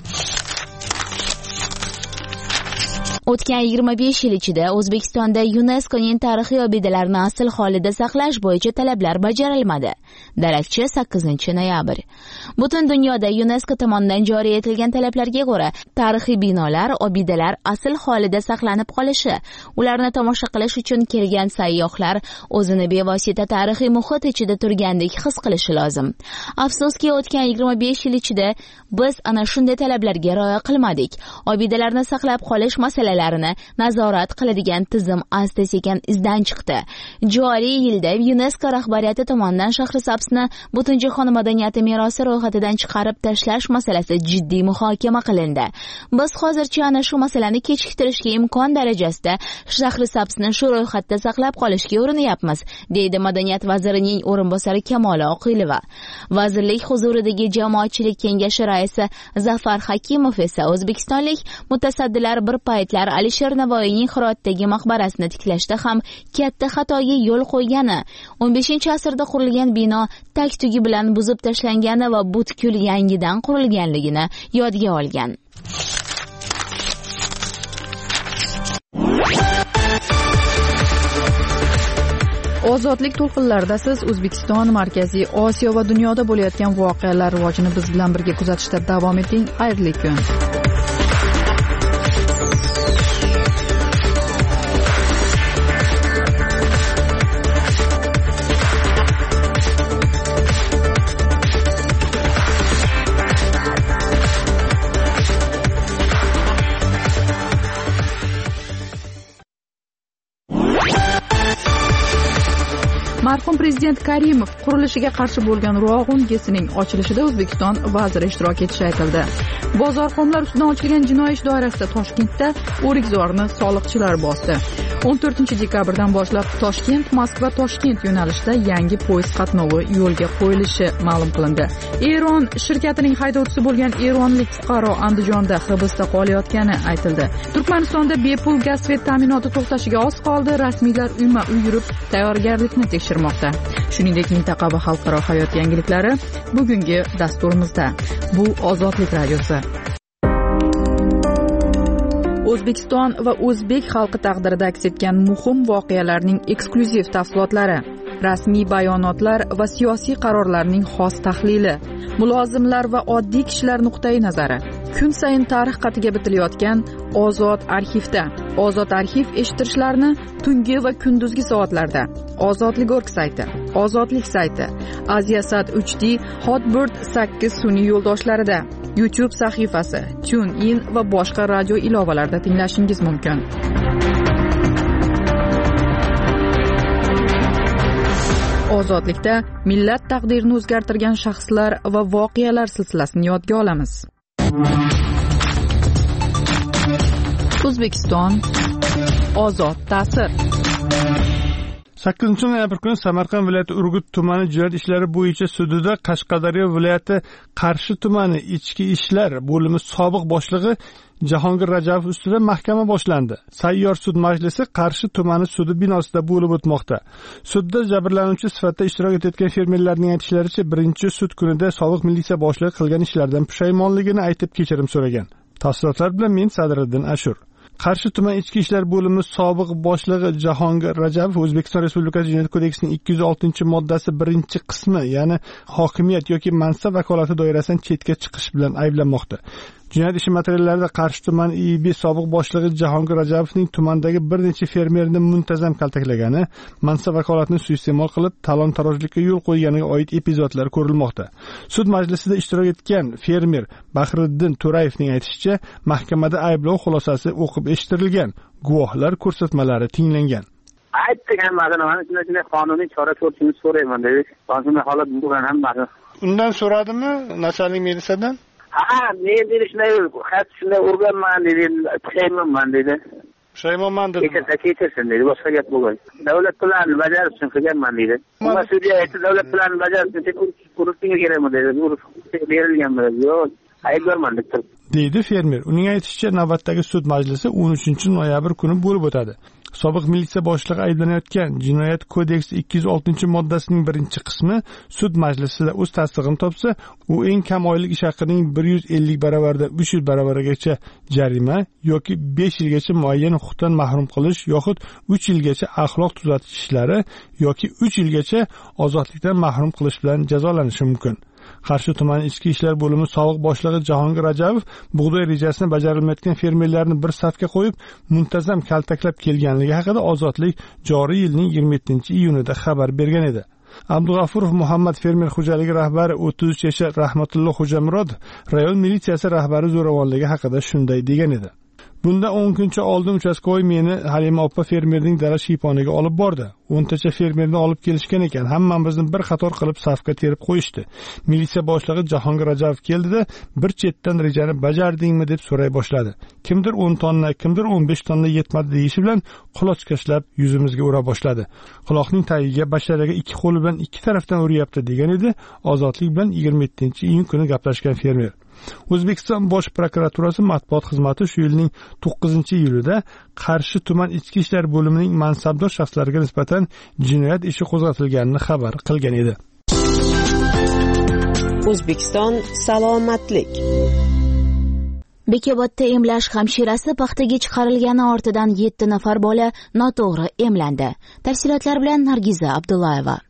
O'tgan 25 yil ichida O'zbekistonda UNESCOning tarixiy obidalarni asl holida saqlash bo'yicha talablar bajarilmadi. Darakchi 8-noyabr. Butun dunyoda UNESCO tomonidan joriy etilgan talablarga ko'ra, tarixiy binolar, obidalar asl holida saqlanib qolishi, ularni tomosha qilish uchun kelgan sayyohlar o'zini bevosita tarixiy muhit ichida turgandek his qilishi lozim. Afsuski, o'tgan 25 yil ichida biz ana shunday talablarga rioya qilmadik. Obidalarni saqlab qolish masalalarini nazorat qiladigan tizim asta-sekin izdan chiqdi. Joriy yilda UNESCO rahbariyati tomonidan Shahrisabzni Butunjahon madaniyati merosi ro'yxatidan chiqarib tashlash masalasi jiddiy muhokama qilindi. Biz hozircha ana shu masalani kechiktirishga imkon darajasida Shahrisabzni shu ro'yxatda saqlab qolishga urinyapmiz, deydi madaniyat vazirining o'rinbosari Kamola Oqilova. Vazirlik huzuridagi jamoatchilik kengashi raisi Zafar Hakimov esa o'zbekistonlik mutasaddilar bir paytlar Alisher Navoiyning Hirotdagi maqbarasini tiklashda ham katta xatoga yo'l qo'ygani, 15-asrda qurilgan bino tag-tugi bilan buzib tashlangani va butkul yangidan qurilganligini yodga olgan. Ozodlik to'lqinlarida siz O'zbekiston, Markaziy Osiyo va dunyoda bo'layotgan voqealar rivojini biz bilan birga kuzatishda davom eting. Xayrli kun. marhum prezident Karimov qurilishiga qarshi bo'lgan Ruag'un gesining ochilishida O'zbekiston vaziri ishtirok etishi aytildi. Bozorxonlar ustidan ochilgan jinoiy ish doirasida Toshkentda o'rikzorni soliqchilar bosdi. 14-dekabrdan boshlab Toshkent-Moskva-Toshkent yo'nalishida yangi poyezd qatnovi yo'lga qo'yilishi ma'lum qilindi. Eron shirkatining haydovchisi bo'lgan eronlik fuqaro Andijonda hibsda qolayotgani aytildi. Turkmanistonda bepul gaz svet ta'minoti to'xtashiga oz qoldi. Rasmiylar uyma-uy yurib tayyorgarlikni tekshirmoqda. Shuningdek, mintaqa va xalqaro hayot yangiliklari bugungi dasturimizda. Bu Ozodlik radiosi. O'zbekiston va o'zbek xalqi taqdirida aks etgan muhim voqealarning eksklyuziv tafsilotlari, rasmiy bayonotlar va siyosiy qarorlarning xos tahlili, mulozimlar va oddiy kishilar nuqtai nazari. Kun sayin tarix qatiga bitilayotgan Ozod arxivda. Ozod arxiv eshittirishlarni tungi va kunduzgi soatlarda. Ozodlik.org sayti, Ozodlik sayti, Aziasat 3D, Hotbird 8 sun'iy yo'ldoshlarida, YouTube sahifasi, TuneIn va boshqa radio ilovalarida tinglashingiz mumkin. Ozodlikda millat taqdirini o'zgartirgan shaxslar va voqealar silsilasini yodga olamiz. O'zbekiston ozod ta'sir. 8-noyabr kuni Samarqand viloyati Urgut tumani jinoyat ishlari bo'yicha sudida Qashqadaryo viloyati Qarshi tumani ichki ishlar bo'limi sobiq boshlig'i Jahongir Rajabov ustidan mahkama boshlandi. Sayyor sud majlisi Qarshi tumani sudi binosida bo'lib o'tmoqda. Sudda jabrlanuvchi sifatida ishtirok etayotgan fermerlarning aytishlaricha, birinchi sud kunida sobiq militsiya boshlig'i qilgan ishlardan pushaymonligini aytib kechirim so'ragan. Tafsilotlar bilan men Sadriddin Ashur. Qarshi tuman ichki ishlar bo'limi sobiq boshlig'i Jahongir Rajabov O'zbekiston Respublikasi Jinoyat kodeksining 206-moddasi 1-qismi, ya'ni hokimiyat yoki mansab vakolati doirasidan chetga chiqish bilan ayblanmoqda. Jinoyat ishi materiallarida Qarshi tuman IIB sobiq boshlig'i Jahongir Rajabovning tumandagi bir necha fermerni muntazam kaltaklagani, mansab vakolatini suiiste'mol qilib talon-tarojlikka yo'l qo'yganiga oid epizodlar ko'rilmoqda. Sud majlisida ishtirok etgan fermer Bahriddin To'rayevning aytishicha, mahkamada ayblov xulosasi o'qib eshittirilgan, guvohlar ko'rsatmalari tinglangan. Aytdik hammasini, mana shunday qonuniy chora ko'rishni so'rayman dedi. Hozirgi holat bo'lgan hammasi. Undan so'radimi, начальник militsiyadan? Ha, men dedi shunday urganman dedi, pushaymonman dedi. Pushaymonman dedi. Kechirsin dedi, boshqa gap bo'lgan. Davlat planini bajarish uchun qilganman dedi. Unda sudya aytdi, davlat planini bajarish uchun urishga kerakmi dedi. Berilganmi dedi. Yo'q, aybdorman deb turibdi. Deydi fermer. Uning aytishicha, navbatdagi sud majlisi 13-noyabr kuni bo'lib o'tadi. Sobiq militsiya boshlig'i ayblanayotgan Jinoyat kodeksi 206-moddasining 1-qismi sud majlisida o'z tasdig'ini topsa, u eng kam oylik ish haqining 150 baravaridan 300 baravarigacha jarima yoki 5 yilgacha muayyan huquqdan mahrum qilish yoxud 3 yilgacha axloq tuzatish ishlari yoki 3 yilgacha ozodlikdan mahrum qilish bilan jazolanishi mumkin. Qarshi tumani ichki ishlar bo'limi sobiq boshlig'i Jahongir Rajabov bug'doy rejasini bajarilmayotgan fermerlarni bir safga qo'yib, muntazam kaltaklab kelganligi haqida Ozodlik joriy yilning 27-iyunida xabar bergan edi. Abdug'afurov Muhammad fermer xo'jaligi rahbari 33 yashar Rahmatulloh Xo'jamurod rayon militsiyasi rahbari zo'ravonligi haqida shunday degan edi. Bundan 10 kuncha oldin uchastkovoy meni Halima oppa fermerning dala shiyponiga olib bordi. 10 tacha fermerni olib kelishgan ekan. Hammamizni bir qator qilib safga terib qo'yishdi. Militsiya boshlig'i Jahongir Rajabov keldida, bir chetdan rejani bajardingmi deb so'ray boshladi. Kimdir 10 tonna, kimdir 15 tonna yetmadi deyishi bilan qulochkashlab yuzimizga ura boshladi. Quloqning tagiga basharaga ikki qo'li bilan ikki tarafdan uryapti degan edi. Ozodlik bilan 27-iyun kuni gaplashgan fermer. O'zbekiston Bosh prokuraturasi matbuot xizmati shu yilning 9-iyulida Qarshi tuman ichki ishlar bo'limining mansabdor shaxslariga nisbatan jinoyat ishi qo'zg'atilganini xabar qilgan edi. O'zbekiston salomatlik. Bekobodda emlash hamshirasi paxtaga chiqarilgani ortidan 7 nafar bola noto'g'ri emlandi. Tafsilotlar bilan Nargiza Abdullayeva.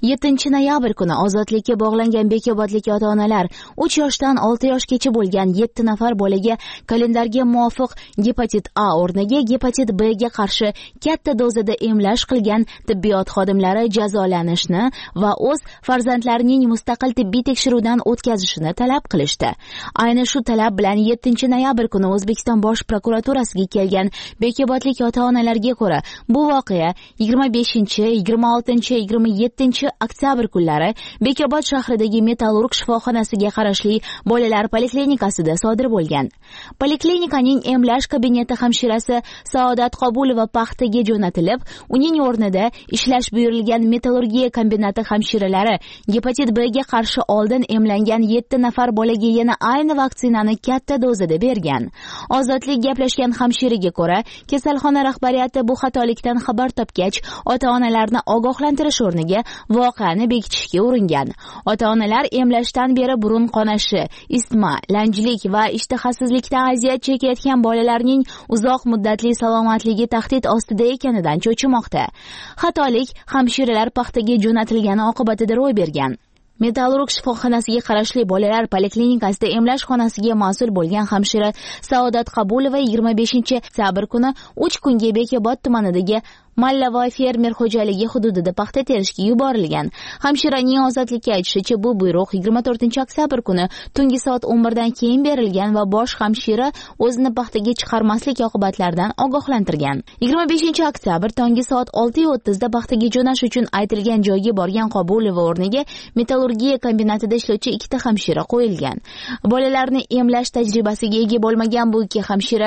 7-noyabr kuni ozodlikka bog'langan bekobodlik ota-onalar 3 yoshdan 6 yoshgacha bo'lgan 7 nafar bolaga kalendarga muvofiq gepatit A o'rniga gepatit B ga qarshi katta dozada emlash qilgan tibbiyot xodimlari jazolanishni va o'z farzandlarining mustaqil tibbiy tekshiruvdan o'tkazishini talab qilishdi. Ayni shu talab bilan 7-noyabr kuni O'zbekiston Bosh prokuraturasiga kelgan bekobodlik ota-onalarga ko'ra, bu voqea 25, 26, 27 oktyabr kunlari Bekobod shahridagi Metallurg shifoxonasiga qarashli bolalar poliklinikasida sodir bo'lgan. Poliklinikaning emlash kabineti hamshirasi Saodat Qobulova paxtaga jo'natilib, uning o'rnida ishlash buyurilgan metallurgiya kombinati hamshiralari gepatit B ga qarshi oldin emlangan 7 nafar bolaga yana ayni vaksinani katta dozada bergan. Ozodlik gaplashgan hamshiraga ko'ra, kasalxona rahbariyati bu xatolikdan xabar topgach, ota-onalarni ogohlantirish o'rniga voqeani bekitishga uringan. Ota-onalar emlashdan beri burun qonashi, isitma, lanjlik va ishtahasizlikdan aziyat chekayotgan bolalarning uzoq muddatli salomatligi tahdid ostida ekanidan cho'chimoqda. Xatolik hamshiralar paxtaga jo'natilgani oqibatida ro'y bergan. Metallurg shifoxonasiga qarashli bolalar poliklinikasida emlash xonasiga mas'ul bo'lgan hamshira Saodat Qobulova 25 oktyabr kuni 3 kunga Bekobod tumanidagi Mallavoy fermer xo'jaligi hududida paxta terishga yuborilgan. Hamshiraning ozodlikka aytishicha, bu buyruq 24 oktyabr kuni tungi soat 11 dan keyin berilgan va bosh hamshira o'zini paxtaga chiqarmaslik oqibatlaridan ogohlantirgan. 25 oktyabr tongi soat 6:30 da paxtaga jo'nash uchun aytilgan joyga borgan Qobulova o'rniga metallurgiya kombinatida ishlovchi 2 hamshira qo'yilgan. Bolalarni emlash tajribasiga ega bo'lmagan bu 2 hamshira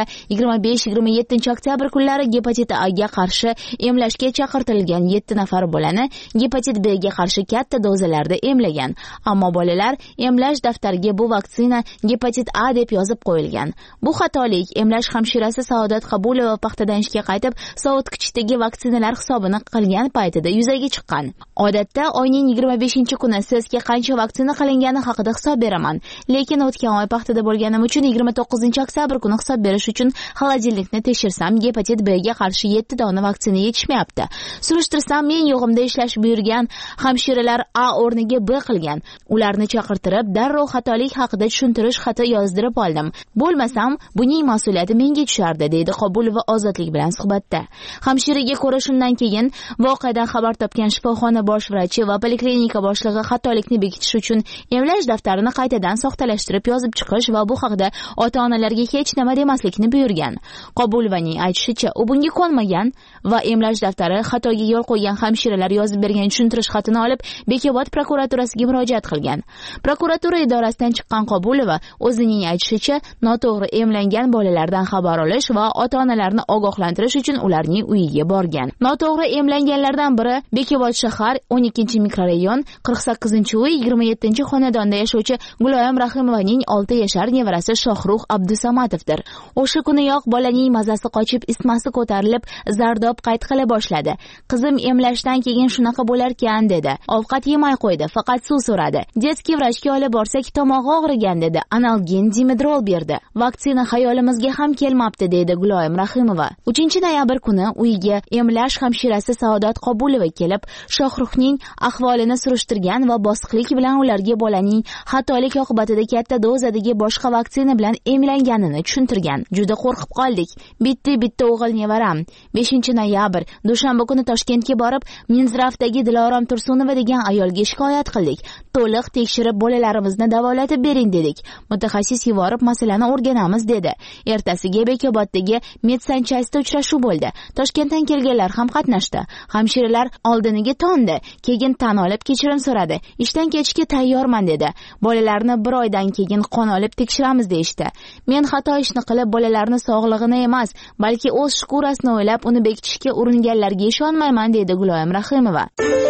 25-27 oktyabr kunlari gepatit A ga qarshi emlashga chaqirtirilgan 7 nafar bolani gepatit B ga qarshi katta dozalarda emlagan. Ammo bolalar emlash daftariga bu vaksina gepatit A deb yozib qo'yilgan. Bu xatolik emlash hamshirasi Saodat Qobulova paxtadan ishga qaytib, sovutgichdagi vaksinalar hisobini qilgan paytida yuzaga chiqqan. Odatda oyning 25-kuni sizga qancha vaksina qilingani haqida hisob beraman, lekin o'tgan oy paxtada bo'lganim uchun 29 oktyabr kuni hisob berish uchun xolodilnikni tekshirsam, gepatit B ga qarshi 7 dona vaksina yetishmayapti. Surishtirsam, men yo'g'imda ishlash buyurgan hamshiralar A o'rniga B qilgan. Ularni chaqirtirib, darrov xatolik haqida tushuntirish xati yozdirib oldim. Bo'lmasam, buning mas'uliyati menga tushardi, deydi Qobulova ozodlik bilan suhbatda. Hamshiraga ko'ra, shundan keyin voqeadan xabar topgan shifoxona bosh vrachi va poliklinika boshlig'i xatolikni bekitish uchun emlash daftarini qaytadan soxtalashtirib yozib chiqish va bu haqda ota-onalarga hech nima demaslikni buyurgan. Qobulovaning aytishicha, u bunga ko'nmagan va emlash daftari xatoga yo'l qo'ygan hamshiralar yozib bergan tushuntirish xatini olib Bekobod prokuraturasiga murojaat qilgan. Prokuratura idorasidan chiqqan Qobulova o'zining aytishicha, noto'g'ri emlangan bolalardan xabar olish va ota-onalarni ogohlantirish uchun ularning uyiga borgan. Noto'g'ri emlanganlardan biri Bekobod shahar 12-mikrorayon 48-uy 27-xonadonda yashovchi Guloyam Rahimovaning 6 yashar nevarasi Shohruh Abdusamatovdir. O'sha kuniyoq bolaning mazasi qochib, isitmasi ko'tarilib, zardob qayd qila boshladi. Qizim emlashdan keyin shunaqa bo'larkan dedi. Ovqat yemay qo'ydi, faqat suv so'radi. Detskiy vrachga olib borsak, tomog'i og'rigan dedi. Analgen Dimedrol berdi. Vaksina xayolimizga ham kelmabdi dedi Guloyam Rahimova. 3-noyabr kuni uyiga emlash hamshirasi Saodat Qobulova kelib, Shohruhning ahvolini surishtirgan va bosiqlik bilan ularga bolaning xatolik oqibatida katta dozadagi boshqa vaksina bilan emlanganini tushuntirgan. Juda qo'rqib qoldik. Bitta o'g'il nevaram. 5-noyabr dushanba kuni Toshkentga borib, Minzdravdagi Dilorom Tursunova degan ayolga shikoyat qildik. To'liq tekshirib bolalarimizni davolatib bering dedik. Mutaxassis yuborib masalani o'rganamiz dedi. Ertasiga Bekoboddagi Medsanchaysda uchrashuv bo'ldi. Toshkentdan kelganlar ham qatnashdi. Hamshiralar oldiniga to'ndi, keyin tan olib kechirim so'radi. Ishdan ketishga tayyorman dedi. Bolalarni 1 oydan keyin qon olib tekshiramiz deyishdi. Men xato ishni qilib bolalarni sog'lig'ini emas, balki o'z shkurasini o'ylab uni bekitishga uringanlarga ishonmayman dedi Guloyam Rahimova.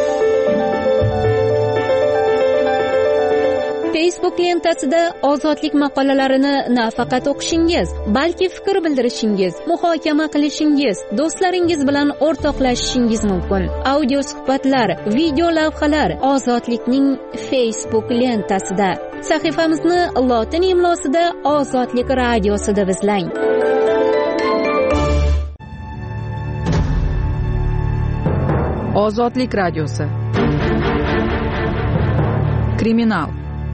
Facebook lentasida ozodlik maqolalarini nafaqat o'qishingiz, balki fikr bildirishingiz, muhokama qilishingiz, do'stlaringiz bilan o'rtoqlashishingiz mumkin. Audio suhbatlar, video lavhalar Ozodlikning Facebook lentasida. Sahifamizni lotin imlosida Ozodlik radiosida izlang. Ozodlik radiosi kriminal.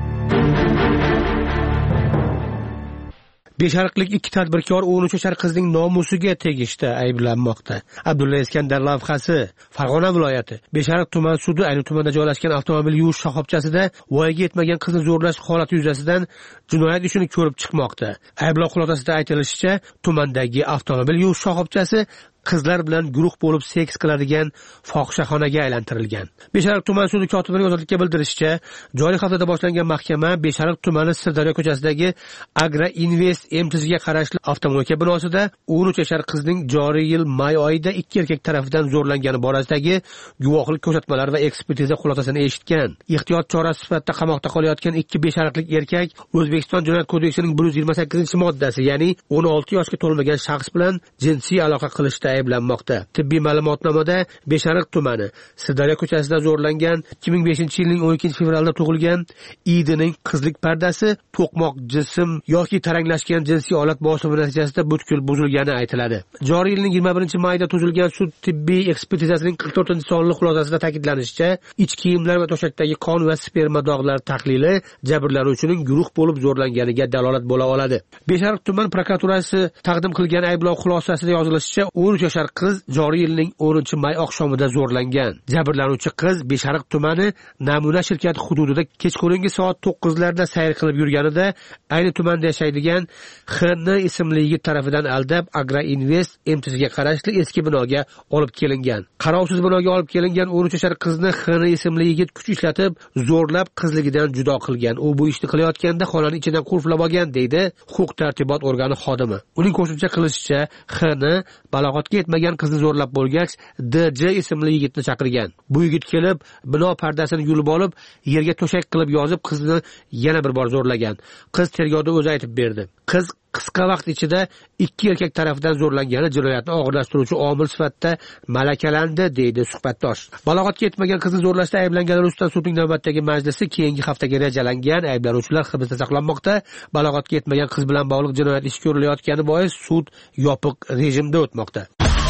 Beshariqlik ikki tadbirkor 13 yashar qizning nomusiga tegishda ayblanmoqda. Abdulla Iskandar lavhasi. Farg'ona viloyati Beshariq tuman sudi ayni tumanda joylashgan avtomobil yuvish shoxobchasida voyaga yetmagan qizni zo'rlash holati yuzasidan jinoyat ishini ko'rib chiqmoqda. Ayblov xulosasida aytilishicha, tumandagi avtomobil yuvish shoxobchasi qizlar bilan guruh bo'lib seks qiladigan fohishaxonaga aylantirilgan. Beshariq tuman sudi kotibining ozodlikka bildirishicha, joriy haftada boshlangan mahkama Beshariq tumani Sirdaryo ko'chasidagi Agra Invest MTZga qarashli avtomobil binosida 13 yashar qizning joriy yil may oyida ikki erkak tomonidan zo'rlangani borasidagi guvohlik ko'rsatmalar va ekspertiza xulosasini eshitgan. Ehtiyot chorasi sifatida qamoqda qolayotgan ikki beshariqlik erkak O'zbekiston Jinoyat kodeksining 128-moddasi, ya'ni 16 yoshga to'lmagan shaxs bilan jinsiy aloqa qilishda ayblanmoqda. Tibbiy ma'lumotnomada Beshariq tumani Sirdaryo ko'chasida zo'rlangan 2005-yilning 12 fevralda tug'ilgan Idining qizlik pardasi to'qmoq jism yoki taranglashgan jinsiy olat bosimi natijasida butkul buzilgani aytiladi. Joriy yilning 21-mayda tuzilgan sud tibbiy ekspertizasining 44-sonli xulosasida ta'kidlanishicha, ichki kiyimlar va to'shakdagi qon va sperma dog'lari tahlili jabrlanuvchining guruh bo'lib zo'rlanganiga dalolat bo'la oladi. Beshariq tuman prokuraturasi taqdim qilgan ayblov xulosasida yozilishicha, 13 yashar qiz joriy yilning 10-may oqshomida zo'rlangan. Jabrlanuvchi qiz Beshariq tumani Namuna shirkati hududida kechqurungi soat 9larda sayr qilib yurganida ayni tumanda yashaydigan X.N. ismli yigit tomonidan aldab Agra Invest MTZga qarashli eski binoga olib kelingan. Qarovsiz binoga olib kelingan 13 yashar qizni X.N. ismli yigit kuch ishlatib zo'rlab qizligidan judo qilgan. U bu ishni qilayotganda xonani ichidan qulflab olgan, deydi huquq tartibot organi xodimi. Uning qo'shimcha qilishicha, X.N. balog'atga yetmagan qizni zo'rlab bo'lgach, D.J. ismli yigitni chaqirgan. Bu yigit kelib, bino pardasini yulib olib, yerga to'shak qilib yozib, qizni yana bir bor zo'rlagan. Qiz tergovda o'zi aytib berdi. Qiz qisqa vaqt ichida ikki erkak tomonidan zo'rlangani jinoyatni og'irlashtiruvchi omil sifatida malakalandi, deydi suhbatdosh. Balog'atga yetmagan qizni zo'rlashda ayblanganlar ustidan sudning navbatdagi majlisi keyingi haftaga rejalangan. Ayblanuvchilar hibsda saqlanmoqda. Balog'atga yetmagan qiz bilan bog'liq jinoyat ishi ko'rilayotgani bois sud yopiq rejimda o'tmoqda.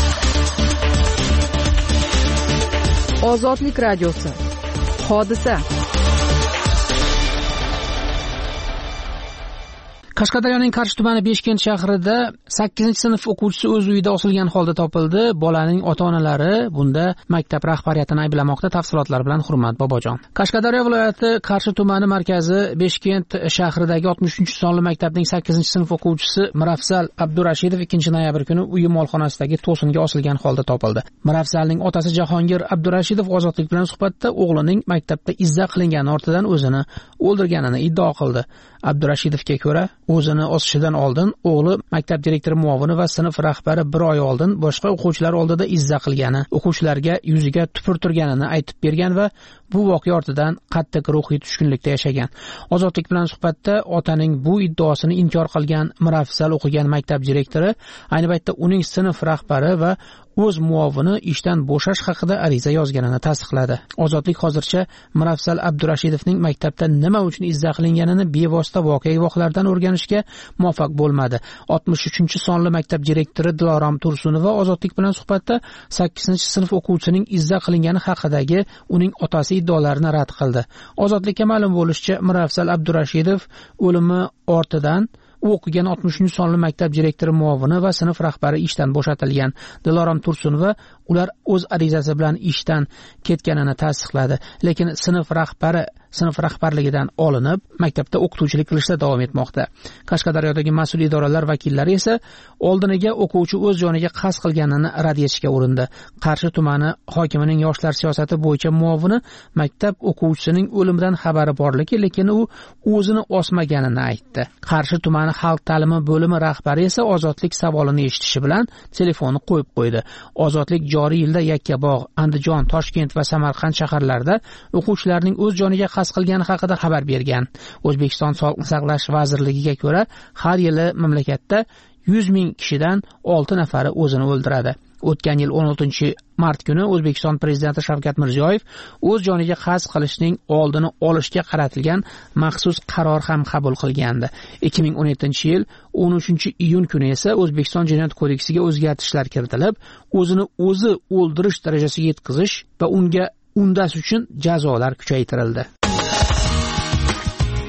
Ozodlik radiosi. Hodisa. Qashqadaryoning Qarshi tumani Beshkent shahrida 8-sinf o'quvchisi o'z uyida osilgan holda topildi. Bolaning ota-onalari bunda maktab rahbariyatini ayblamoqda. Tafsilotlar bilan Hurmat Bobojon. Qashqadaryo viloyati Qarshi tumani markazi Beshkent shahridagi 63-sonli maktabning 8-sinf o'quvchisi Mirafzal Abdurashidov 2-noyabr kuni uyi molxonasidagi to'singa osilgan holda topildi. Mirafzalning otasi Jahongir Abdurashidov Ozodlik bilan suhbatda o'g'lining maktabda izza qilingani ortidan o'zini o'ldirganini iddao qildi. Abdurashidovga ko'ra, o'zini osishidan oldin o'g'li maktab direktori muovini va sinf rahbari bir oy oldin boshqa o'quvchilar oldida izza qilgani, o'quvchilarga yuziga tupurtirganini aytib bergan va bu voqea ortidan qattiq ruhiy tushkunlikda yashagan. Ozodlik bilan suhbatda otaning bu iddaosini inkor qilgan Mirafzal o'qigan maktab direktori ayni paytda uning sinf rahbari va o'z muovini ishdan bo'shash haqida ariza yozganini tasdiqladi. Ozodlik hozircha Mirafzal Abdurashidovning maktabda nima uchun izza qilinganini bevosita voqea guvohlaridan o'rganishga muvaffaq bo'lmadi. 63-sonli maktab direktori Dilorom Tursunova Ozodlik bilan suhbatda 8-sinf o'quvchisining izza qilingani haqidagi uning otasi iddaolarini rad qildi. Ozodlikka ma'lum bo'lishicha, Mirafzal Abdurashidov o'limi ortidan u o'qigan 60-sonli maktab direktori muovini va sinf rahbari ishdan bo'shatilgan. Dilorom Tursunova ular o'z arizasi bilan ishdan ketganini tasdiqladi, lekin sinf rahbarligidan olinib, maktabda o'qituvchilik qilishda davom etmoqda. Qashqadaryodagi mas'ul idoralar vakillari esa oldiniga o'quvchi o'z joniga qasd qilganini rad etishga urindi. Qarshi tumani hokimining yoshlar siyosati bo'yicha muovini maktab o'quvchisining o'limidan xabari borligi, lekin u o'zini osmaganini aytdi. Qarshi tumani xalq ta'limi bo'limi rahbari esa Ozodlik savolini eshitishi bilan telefonni qo'yib qo'ydi. Ozodlik joriy yilda Yakkabog', Andijon, Toshkent va Samarqand shaharlarida o'quvchilarning o'z joniga qasd qilgani haqida xabar bergan. O'zbekiston Sog'liqni saqlash vazirligiga ko'ra, har yili mamlakatda 100 ming kishidan 6 nafari o'zini o'ldiradi. O'tgan yil 16-mart kuni O'zbekiston prezidenti Shavkat Mirziyoyev o'z joniga qasd qilishning oldini olishga qaratilgan maxsus qaror ham qabul qilgandi. 2017-yil 13-iyun kuni esa O'zbekiston Jinoyat kodeksiga o'zgartishlar kiritilib, o'zini o'zi o'ldirish darajasiga yetkazish va unga undash uchun jazolar kuchaytirildi.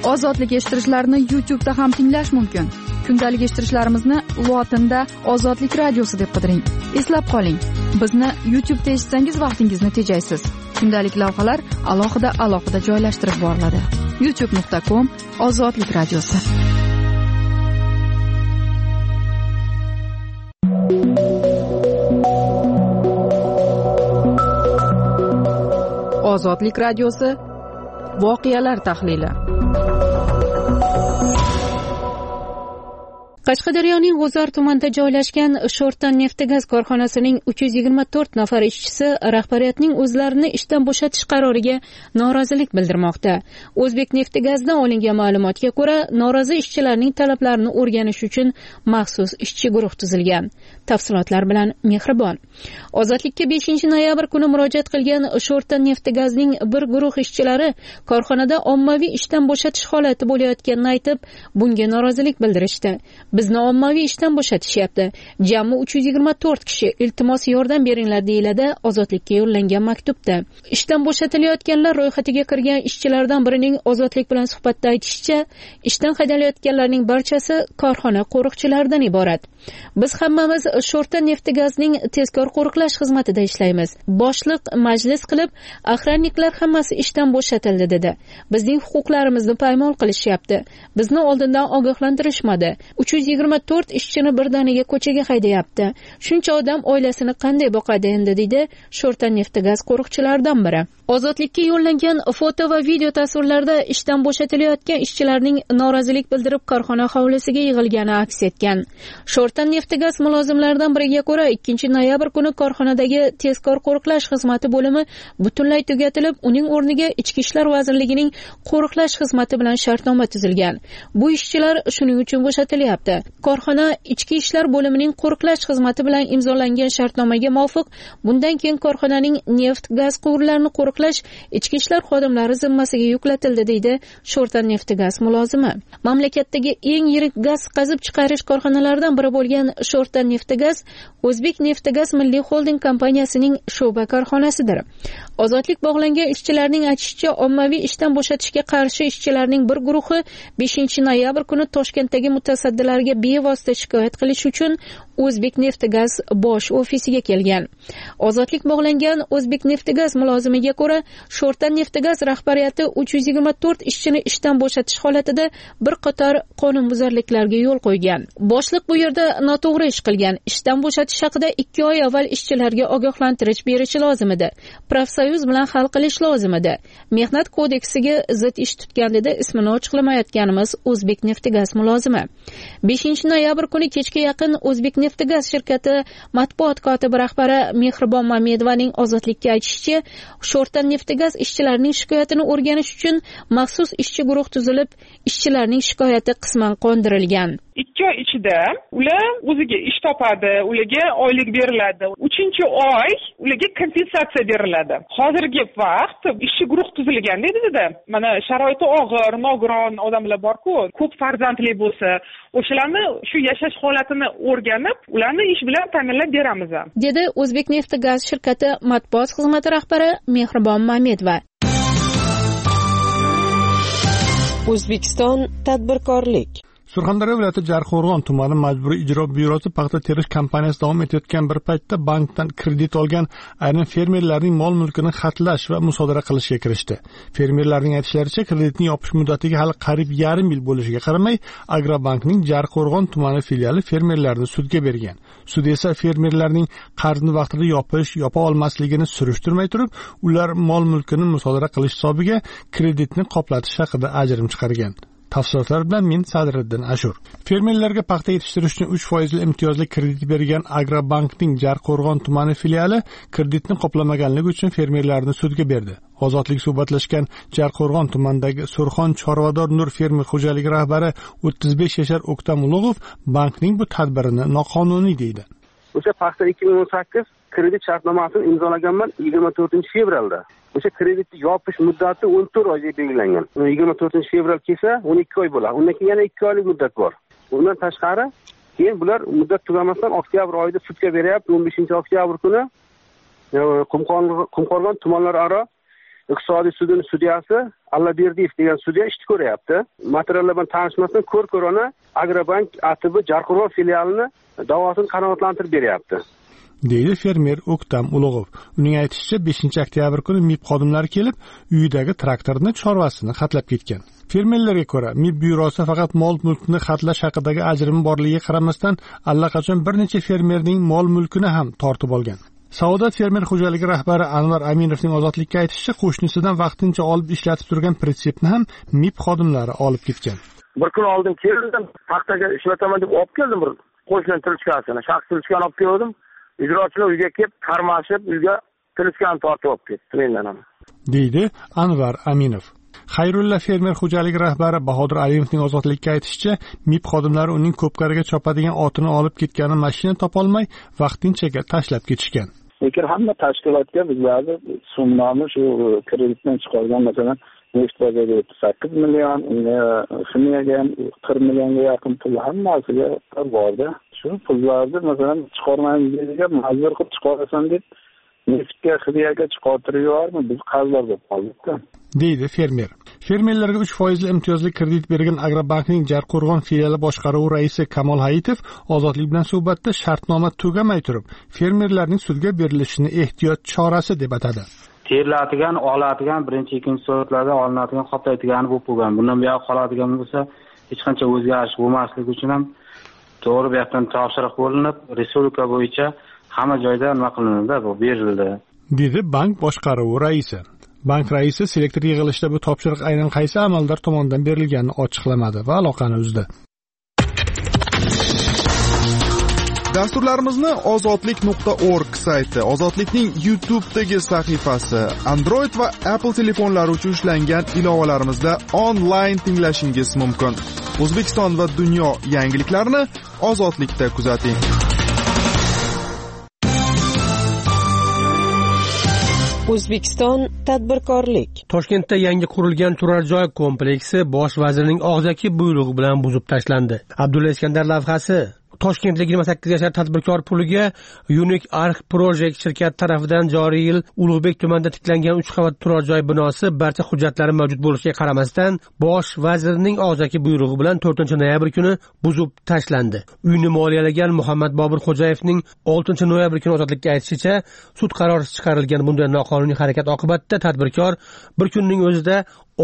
Ozodlik eshittirishlarni YouTube'da ham tinglash mumkin. Kundalik eshittirishlarimizni lotinda Ozodlik radiosi deb qidiring. Eslab qoling, bizni YouTube'da eshitsangiz vaqtingizni tejaysiz. Kundalik lavhalar alohida joylashtirib boriladi. youtube.com Ozodlik radiosi. Ozodlik radiosi voqealar tahlili. Qashqadaryoning G'uzor tumanida joylashgan Sho'rtan neft-gaz korxonasining 324 nafar ishchisi rahbariyatning o'zlarini ishdan bo'shatish qaroriga norozilik bildirmoqda. O'zbek neft-gazdan olingan ma'lumotga ko'ra, norozi ishchilarning talablarini o'rganish uchun maxsus ishchi guruh tuzilgan. Tafsilotlar bilan Mehribon. Ozodlikka 5-noyabr kuni murojaat qilgan Sho'rtan neft-gazning bir guruh ishchilari korxonada ommaviy ishdan bo'shatish holati bo'layotganini aytib, bunga norozilik bildirishdi. Bizni ommaviy ishdan bo'shatishyapti. Jami 324 kishi iltimos yordam beringlar deyiladi Ozodlikka yo'llangan maktubda. Ishdan bo'shatilayotganlar ro'yxatiga kirgan ishchilardan birining Ozodlik bilan suhbatda aytishicha, ishdan haydalayotganlarning barchasi korxona qo'riqchilaridan iborat. Biz hammamiz Sho'rtan neft-gazning tezkor qo'riqlash xizmatida ishlaymiz. Boshliq majlis qilib, охранниклар hammasi ishdan bo'shatildi dedi. Bizning huquqlarimizni poymol qilishyapti. Bizni oldindan ogohlantirishmadi. 324 ishchini birdaniga ko'chaga haydayapti. Shuncha odam oilasini qanday boqadi endi, deydi Sho'rtan neft-gaz qo'riqchilaridan biri. Ozodlikka yo'llangan foto va video tasvirlarda ishdan bo'shatilayotgan ishchilarning norozilik bildirib korxona hovlisiga yig'ilgani aks etgan. Sho'rtan neft-gaz mulozimlaridan biriga ko'ra 2-noyabr kuni korxonadagi tezkor qo'riqlash xizmati bo'limi butunlay tugatilib, uning o'rniga Ichki ishlar vazirligining qo'riqlash xizmati bilan shartnoma tuzilgan. Bu ishchilar shuning uchun bo'shatilyapti. Korxona Ichki ishlar bo'limining qo'riqlash xizmati bilan imzolangan shartnomaga muvofiq bundan keyin korxonaning neft, gaz quvurlarini qo'riqlash Ichki ishlar xodimlari zimmasiga yuklatildi, deydi Sho'rtan neft-gaz mulozimi. Mamlakatdagi eng yirik gaz qazib chiqarish korxonalaridan biri bo'lgan Sho'rtan neft-gaz O'zbek neft-gaz milliy xolding kompaniyasining sho'ba korxonasidir. Ozodlik bog'langan ishchilarning aytishicha, ommaviy ishdan bo'shatishga qarshi ishchilarning bir guruhi 5-noyabr kuni Toshkentdagi mutasaddilarga bevosita shikoyat qilish uchun O'zbek neft-gaz bosh ofisiga kelgan. Ozodlik bog'langan O'zbek neft-gaz mulozimiga ko'ra, Sho'rtan neft-gaz rahbariyati 324 ishchini ishdan bo'shatish holatida bir qator qonunbuzarliklarga yo'l qo'ygan. Boshliq bu yerda noto'g'ri ish qilgan. Ishdan bo'shatish haqida 2 oy avval ishchilarga ogohlantirish berishi lozim edi. Profsoyuz bilan hal qilish lozim edi. Mehnat kodeksiga zid ish tutgan dedi ismini ochiqlamayotganimiz O'zbek neft-gaz mulozimi. 5-noyabr kuni kechga yaqin O'zbek neft-gaz shirkati matbuot kotibi rahbari Mehribon Mamedovaning Ozodlikka aytishicha, Sho'rtan neft-gaz ishchilarining shikoyatini o'rganish uchun maxsus ishchi guruh tuzilib, ishchilarning shikoyati qisman qondirilgan. 2 oy ichida ular o'ziga ish topadi, ularga oylik beriladi. 3-oy ularga kompensatsiya beriladi. Hozirgi vaqt ishchi guruh tuzilgan dedi. Mana sharoiti og'ir, nogiron odamlar bor-ku, ko'p farzandli bo'lsa, o'shalarni shu yashash holatini o'rganib, ularni ish bilan ta'minlab beramiz, dedi O'zbek neft-gaz shirkati matbuot xizmati rahbari Mehribon Mamedova. O'zbekiston tadbirkorlik. Surxondaryo viloyati Jarqo'rg'on tumani majburiy ijro byurosi paxta terish kampaniyasi davom etayotgan bir paytda bankdan kredit olgan ayrim fermerlarning mol-mulkini xatlash va musodara qilishga kirishdi. Fermerlarning aytishlaricha, kreditning yopish muddatiga hali qariyb yarim yil bo'lishiga qaramay, Agrobankning Jarqo'rg'on tumani filiali fermerlarni sudga bergan. Sud esa fermerlarning qarzni vaqtida yopa olmasligini surishtirmay turib, ular mol-mulkini musodara qilish hisobiga kreditni qoplatish haqida ajrim chiqargan. Tafsilotlar bilan men Sadriddin Ashur. Fermerlarga paxta yetishtirish uchun 3% imtiyozli kredit bergan Agrobankning Jarqo'rg'on tumani filiali kreditni qoplamaganligi uchun fermerlarni sudga berdi. Ozodlik suhbatlashgan Jarqo'rg'on tumanidagi Surxon Chorvador Nur fermer xo'jaligi rahbari 35 yashar O'ktam Ulug'ov bankning bu tadbirini noqonuniy deydi. O'sha paxta 2018 kredit shartnomasini imzolaganman 24-fevralda. O'sha kreditni yopish muddati 14 oyga belgilangan. 24-fevral kelsa 12 oy bo'ladi. Undan keyin yana 2 oylik muddat bor. Undan tashqari keyin bular muddat tugamasdan oktyabr oyida sudga beryapti. 15-oktyabr kuni Qumqo'rg'on tumanlararo iqtisodiy sudining sudyasi Allaberdiyev degan sudya ishni ko'ryapti. Materiallar bilan tanishmasdan ko'r-ko'rona Agrobank ATB Jarqo'rg'on filialini davosini qanoatlantirib beryapti. deydi fermer O'ktam Ulug'ov. Uning aytishicha 5-oktyabr kuni MIB xodimlari kelib, uyidagi traktorni chorvasini xatlab ketgan. Fermerlarga ko'ra, MIB byurosi faqat mol-mulkni xatlash haqidagi ajrimi borligiga qaramasdan allaqachon bir necha fermerning mol-mulkini ham tortib olgan. Saodat fermer xo'jaligi rahbari Anvar Aminovning ozodlikka aytishicha, qo'shnisidan vaqtincha olib ishlatib turgan pritsepni ham MIB xodimlari olib ketgan. Bir kun oldin keldim, paxtaga ishlataman deb olib keldim bir qo'shni tilchkasini, shaxs tilchkani olib keldim. Ijrochilar uyga kelib, qarmashib, uyga tilchkani tortib olib ketdi mendan ham. deydi Anvar Aminov. Xayrulla fermer xo'jaligi rahbari Bahodir Alimovning ozodlikka aytishicha, MIB xodimlari uning ko'pkariga chopadigan otini olib ketgani mashina topolmay vaqtinchaga tashlab ketishgan. Lekin hamma tashkilotga bizlarni so'mlarni shu kreditdan chiqargan, masalan, neft bozoriga 8 million, ximiyaga ham 40 millionga yaqin pul hammasiga bordi. Shu pullarni masalan chiqarmaymiz degan majbur qilib chiqarasan deb neftga, ximiyaga chiqartirib yubormi, biz qarzlar bo'lib qoldik-da. deydi fermer. Fermerlarga 3% imtiyozli kredit bergan Agrobankning Jarqo'rg'on filiali boshqaruvi raisi Kamol Hayitov ozodlik bilan suhbatda shartnoma tugamay turib, fermerlarning sudga berilishini ehtiyot chorasi deb atadi. Teriladigan, oladigan, birinchi, ikkinchi so'rotlarda olinadigan, qoplaydigan bo'lib bo'lgan. Bundan buyoq qoladigan bo'lsa, hech qancha o'zgarish bo'lmasligi uchun ham to'g'ri bu yoqdan topshiriq bo'linib, respublika bo'yicha hamma joyda nima qilinadi, bu berildi, dedi bank boshqaruvi raisi. Bank raisi selektor yig'ilishida bu topshiriq aynan qaysi amaldor tomonidan berilganini ochiqlamadi va aloqani uzdi. Dasturlarimizni ozodlik.org sayti, Ozodlikning YouTube'dagi sahifasi, Android va Apple telefonlari uchun ishlangan ilovalarimizda onlayn tinglashingiz mumkin. O'zbekiston va dunyo yangiliklarini Ozodlikda kuzating. O'zbekiston tadbirkorlik. Toshkentda yangi qurilgan turar joy kompleksi bosh vazirning og'zaki buyrug'i bilan buzib tashlandi. Abdulla Iskandar lavhasi Toshkentlik 28 yashar tadbirkor puliga Unique Arch Project shirkati tomonidan joriy yil Ulug'bek tumanida tiklangan 3 qavat turar joy binosi barcha hujjatlari mavjud bo'lishiga qaramasdan bosh vazirning og'zaki buyrug'i bilan 4-noyabr kuni buzib tashlandi. Uyni moliyalagan Muhammad Bobur Xo'jayevning 6-noyabr kuni ozodlikka aytishicha, sud qarori chiqarilgan bunday noqonuniy harakat oqibatida tadbirkor bir kunning o'zida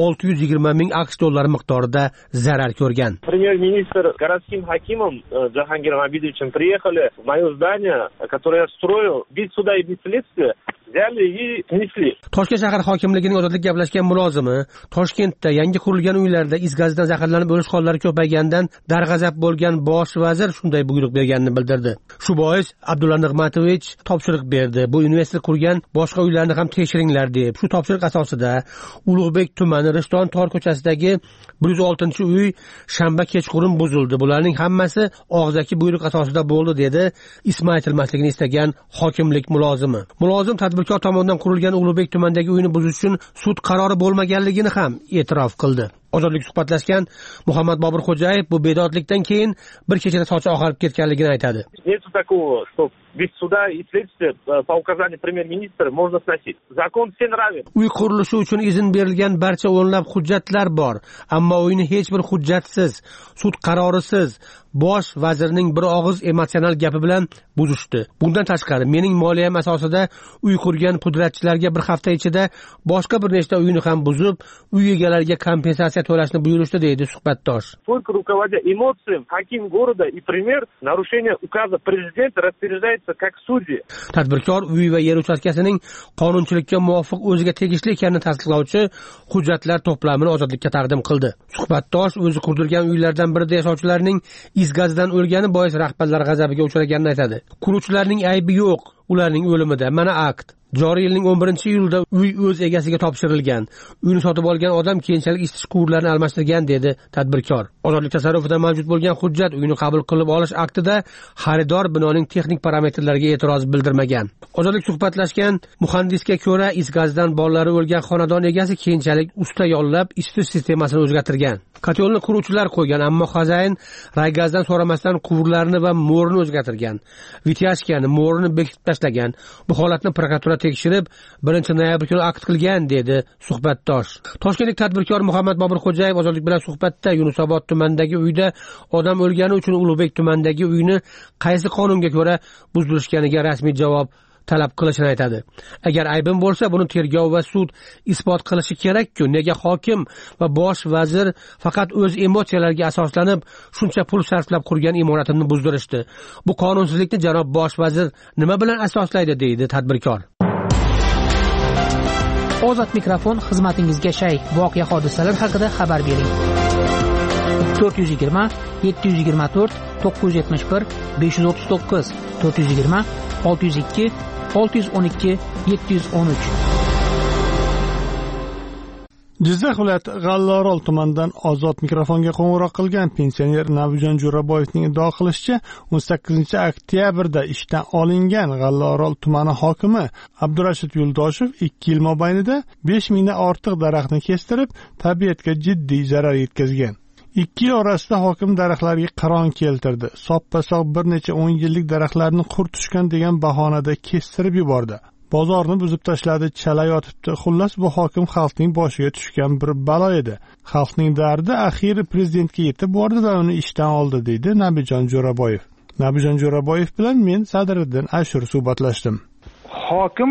620 ming AQSh dollari miqdorida zarar ko'rgan. Премьер-министр городским хакимом Джахангиром Абидовичем приехали в мое здание, которое я строил, без суда и без следствия, взяли и снесли. Toshkent shahar hokimligining ozodlik gaplashgan mulozimi Toshkentda yangi qurilgan uylarda is gazidan zaharlanib o'lish hollari ko'paygandan darg'azab bo'lgan bosh vazir shunday buyruq berganini bildirdi. Shu bois Abdulla Nig'matovich topshiriq berdi. Bu investor qurgan boshqa uylarni ham tekshiringlar deb. Shu topshiriq asosida Ulug'bek tumani Rishton tor ko'chasidagi 106-uy shanba kechqurun buzildi. Bularning hammasi og'zaki buyruq asosida bo'ldi, dedi ismi aytilmasligini istagan hokimlik mulozimi. Mulozim tadbirkor tomonidan qurilgan Ulug'bek tumanidagi uyni buzish uchun sud qarori bo'lmaganligini ham e'tirof qildi. Ozodlik suhbatlashgan Muhammad Bobur Xo'jayev bu bedodlikdan keyin bir kechada sochi oqarib ketganligini aytadi. Нет такого, что без суда и следствия по указанию премьер-министра можно сносить. Закон всем равен. Uy qurilishi uchun izn berilgan barcha o'nlab hujjatlar bor, ammo uyni hech bir hujjatsiz, sud qarorisiz bosh vazirning bir og'iz emotsional gapi bilan buzishdi. Bundan tashqari mening moliyam asosida uy qurgan pudratchilarga bir hafta ichida boshqa bir nechta uyni ham buzib, uy egalariga kompensatsiya to'lashni buyurishdi, deydi suhbatdosh. Только руководя эмоциями, хаким города и премьер нарушение указа президента распоряжается как судья. Tadbirkor uy va yer uchastkasining qonunchilikka muvofiq o'ziga tegishli ekanini tasdiqlovchi hujjatlar to'plamini ozodlikka taqdim qildi. Suhbatdosh o'zi qurdirgan uylardan birida yashovchilarning is gazidan o'lgani bois rahbarlar g'azabiga uchraganini aytadi. Quruvchilarning aybi yo'q, ularning o'limida. Mana akt. Joriy yilning 11-iyulda uy o'z egasiga topshirilgan. Uyni sotib olgan odam keyinchalik isitish quvurlarini almashtirgan, dedi tadbirkor. Ozodlik tasarrufida mavjud bo'lgan hujjat uyni qabul qilib olish aktida xaridor binoning texnik parametrlariga e'tiroz bildirmagan. Ozodlik suhbatlashgan muhandisga ko'ra, is gazidan bolalari o'lgan xonadon egasi keyinchalik usta yollab isitish sistemasini o'zgartirgan. Kotelni quruvchilar qo'ygan, ammo xo'jayin raygazdan so'ramasdan quvurlarni va mo'rini o'zgartirgan. Vityashkani, mo'rini bekitib tashlagan. Bu holatni prokuratura tekshirib 1-noyabr kuni akt qilgan, dedi suhbatdosh. Toshkentlik tadbirkor Muhammad Bobur Xo'jayev Ozodlik bilan suhbatda Yunusobod tumanidagi uyda odam o'lgani uchun Ulug'bek tumanidagi uyni qaysi qonunga ko'ra buzdirishganiga rasmiy javob talab qilishini aytadi. Agar aybim bo'lsa, buni tergov va sud isbot qilishi kerak-ku. Nega hokim va bosh vazir faqat o'z emotsiyalariga asoslanib shuncha pul sarflab qurgan imoratini buzdirishdi? Bu qonunsizlikni janob bosh vazir nima bilan asoslaydi, deydi tadbirkor. Ozod mikrofon xizmatingizga shay. Voqea hodisalar haqida xabar bering. 420 724 971 539 420 602 612 713. Jizzax viloyati G'allaorol tumanidan Ozod mikrofonga qo'ng'iroq qilgan pensioner Nabijon Jo'raboyevning iddao qilishicha, 18-oktyabrda ishdan olingan G'allaorol tumani hokimi Abdurashid Yo'ldoshev 2 yil mobaynida 5 mingdan ortiq daraxtni kestirib, tabiatga jiddiy zarar yetkazgan. 2 yil orasida hokim daraxtlarga qiron keltirdi. Soppa-sog' bir necha 10 yillik daraxtlarni qurtishgan degan bahonada kestirib yubordi. Bozorni buzib tashladi, chala yotibdi. Xullas, bu hokim xalqning boshiga tushgan bir balo edi. Xalqning dardi axiri prezidentga yetib bordi va uni ishdan oldi, deydi Nabijon Jo'raboyev. Nabijon Jo'raboyev bilan men Sadriddin Ashur suhbatlashdim. Hokim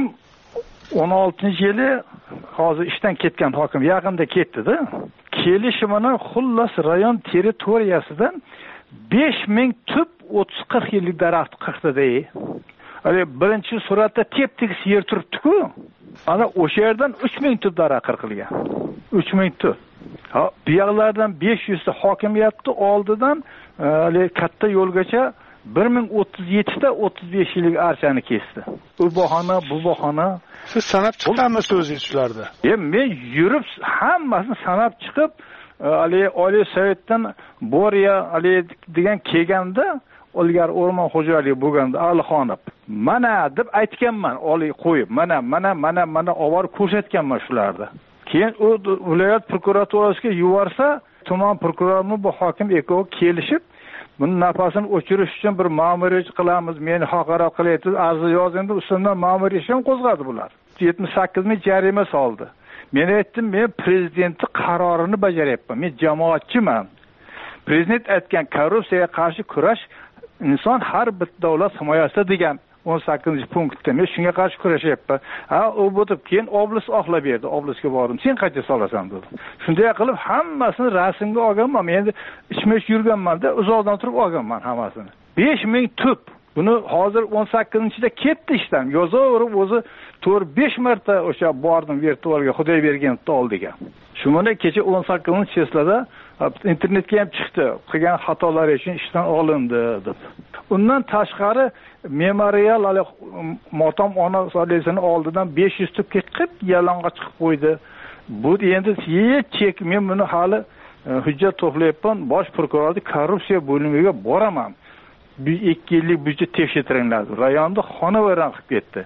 16-yili hozir ishdan ketgan hokim yaqinda ketdi-da. Kelishimini xullas rayon territoriyasidan 5000 tup 30-40 yillik daraxt qirqdi-da. Birinchi suratda tep-tekis yer turibdi-ku. Ana o'sha yerdan 3000 tup daraxt qirqilgan. 3000 tup. Bu yoqlardan 500 ta hokimiyatni oldidan katta yo'lgacha 1037 ta 35 yillik archani kesdi. U bahona, bu bahona. Siz sanab chiqamisiz o'zingiz shularda? Men yurib hammasini sanab chiqib, Oliy Sovetdan Boriya degan kelganda, ilgari o'rmon xo'jaligi bo'lganda Alixonov. Mana deb aytganman, Oliy qo'yib, mana olib ko'rsatganman shularda. Keyin u viloyat prokuraturasiga yuborsa, tuman prokurori bu hokim ekov kelishib, buni nafasini o'chirish uchun bir ma'muriyat qilamiz, meni haqorat qilyapsiz, arz yozindi, ustidan ma'muriyat ham qo'zg'adi bular. 78 ming jarima soldi. Men aytdim, men prezidentning qarorini bajaryapman. Men jamoatchiman. Prezident aytgan korrupsiyaga qarshi kurash inson har bir davlat himoyasida degan 18-punktda men shunga qarshi kurashyapman. U bo'lib keyin oblis oqlab berdi. Oblisga bordim. Sen qancha solasan dedi. Shunday qilib hammasini rasmga olganman. Men endi ichma-ich yurganman-da, uzoqdan turib olganman hammasini. 5000 tup. Buni hozir 18-da ketdi ishdan. Yozaverib o'zi 4-5 marta o'sha bordim virtualga Xudoy berganni oldiga. Shuni kecha 18-cheslada internetga ham chiqdi. Qilgan xatolari uchun ishdan olindi deb. Undan tashqari memorial motam ona solesini oldidan 500 tup qilib yalang'och chiqib qo'ydi. Bu endi chek men buni hali hujjat to'playapman. Bosh prokurorning korrupsiya bo'limiga boraman. 2 yillik byudjet tekshirtiringlar. Rayonda xonavayron qilib ketdi.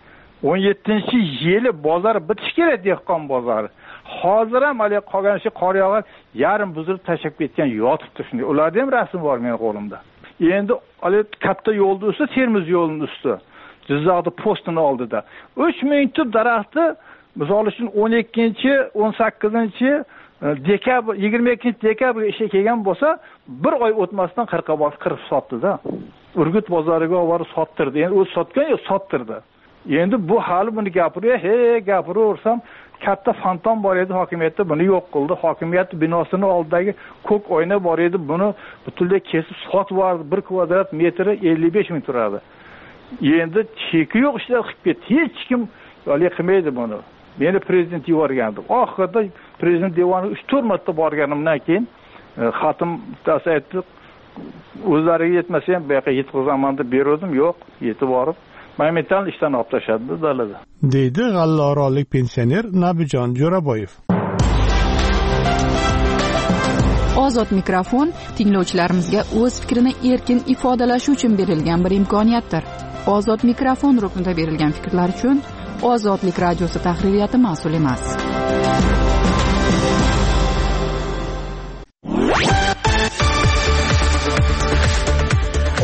17-yili bozor bitish kerak, dehqon bozori. Hozir ham hali qolgan ishi qor yog'ib, yarim buzilib tashlab ketgan yotibdi shunday. Ularda ham rasm bor mening qo'limda. Endi katta yo'lda usti, Termiz yo'lining usti. Jizzaxda postini oldida 3000 tup daraxtni misol uchun dekabr 22-dekabrga ishga kelgan bo'lsa, bir oy o'tmasdan 40 ga bosib qirib sotdi-da. Urgut bozoriga olib sottirdi. Endi o'zi sotgan yo'q, sottirdi. Endi bu hali buni gapiraversam, katta fantom bor edi hokimiyatda, buni yo'q qildi. Hokimiyat binosini oldidagi ko'k oyna bor edi, buni butunlay kesib sotib yubordi. 1 kvadrat metri 55 ming turadi. Endi cheki yo'q ishlar qilib ketdi. Hech kim qilmaydi buni. Meni prezident yuborgandi. Oxirida prezident devoniga 3-4 marta borganimdan keyin xatim aytdi, o'zlariga yetmasa ham bu yoqqa yetkazaman deb berdim, yo'q, yetib borib momentan ishdan olib tashladi dalada, deydi G'allaorollik pensioner Nabijon Jo'raboyev. Ozod mikrofon tinglovchilarimizga o'z fikrini erkin ifodalashi uchun berilgan bir imkoniyatdir. Ozod mikrofon ruknida berilgan fikrlar uchun Ozodlik radiosi tahririyati mas'ul emas.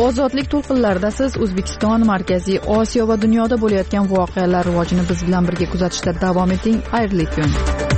ozodlik to'lqinlarida siz O'zbekiston, Markaziy Osiyo va dunyoda bo'layotgan voqealar rivojini biz bilan birga kuzatishda davom eting. Xayrli kun.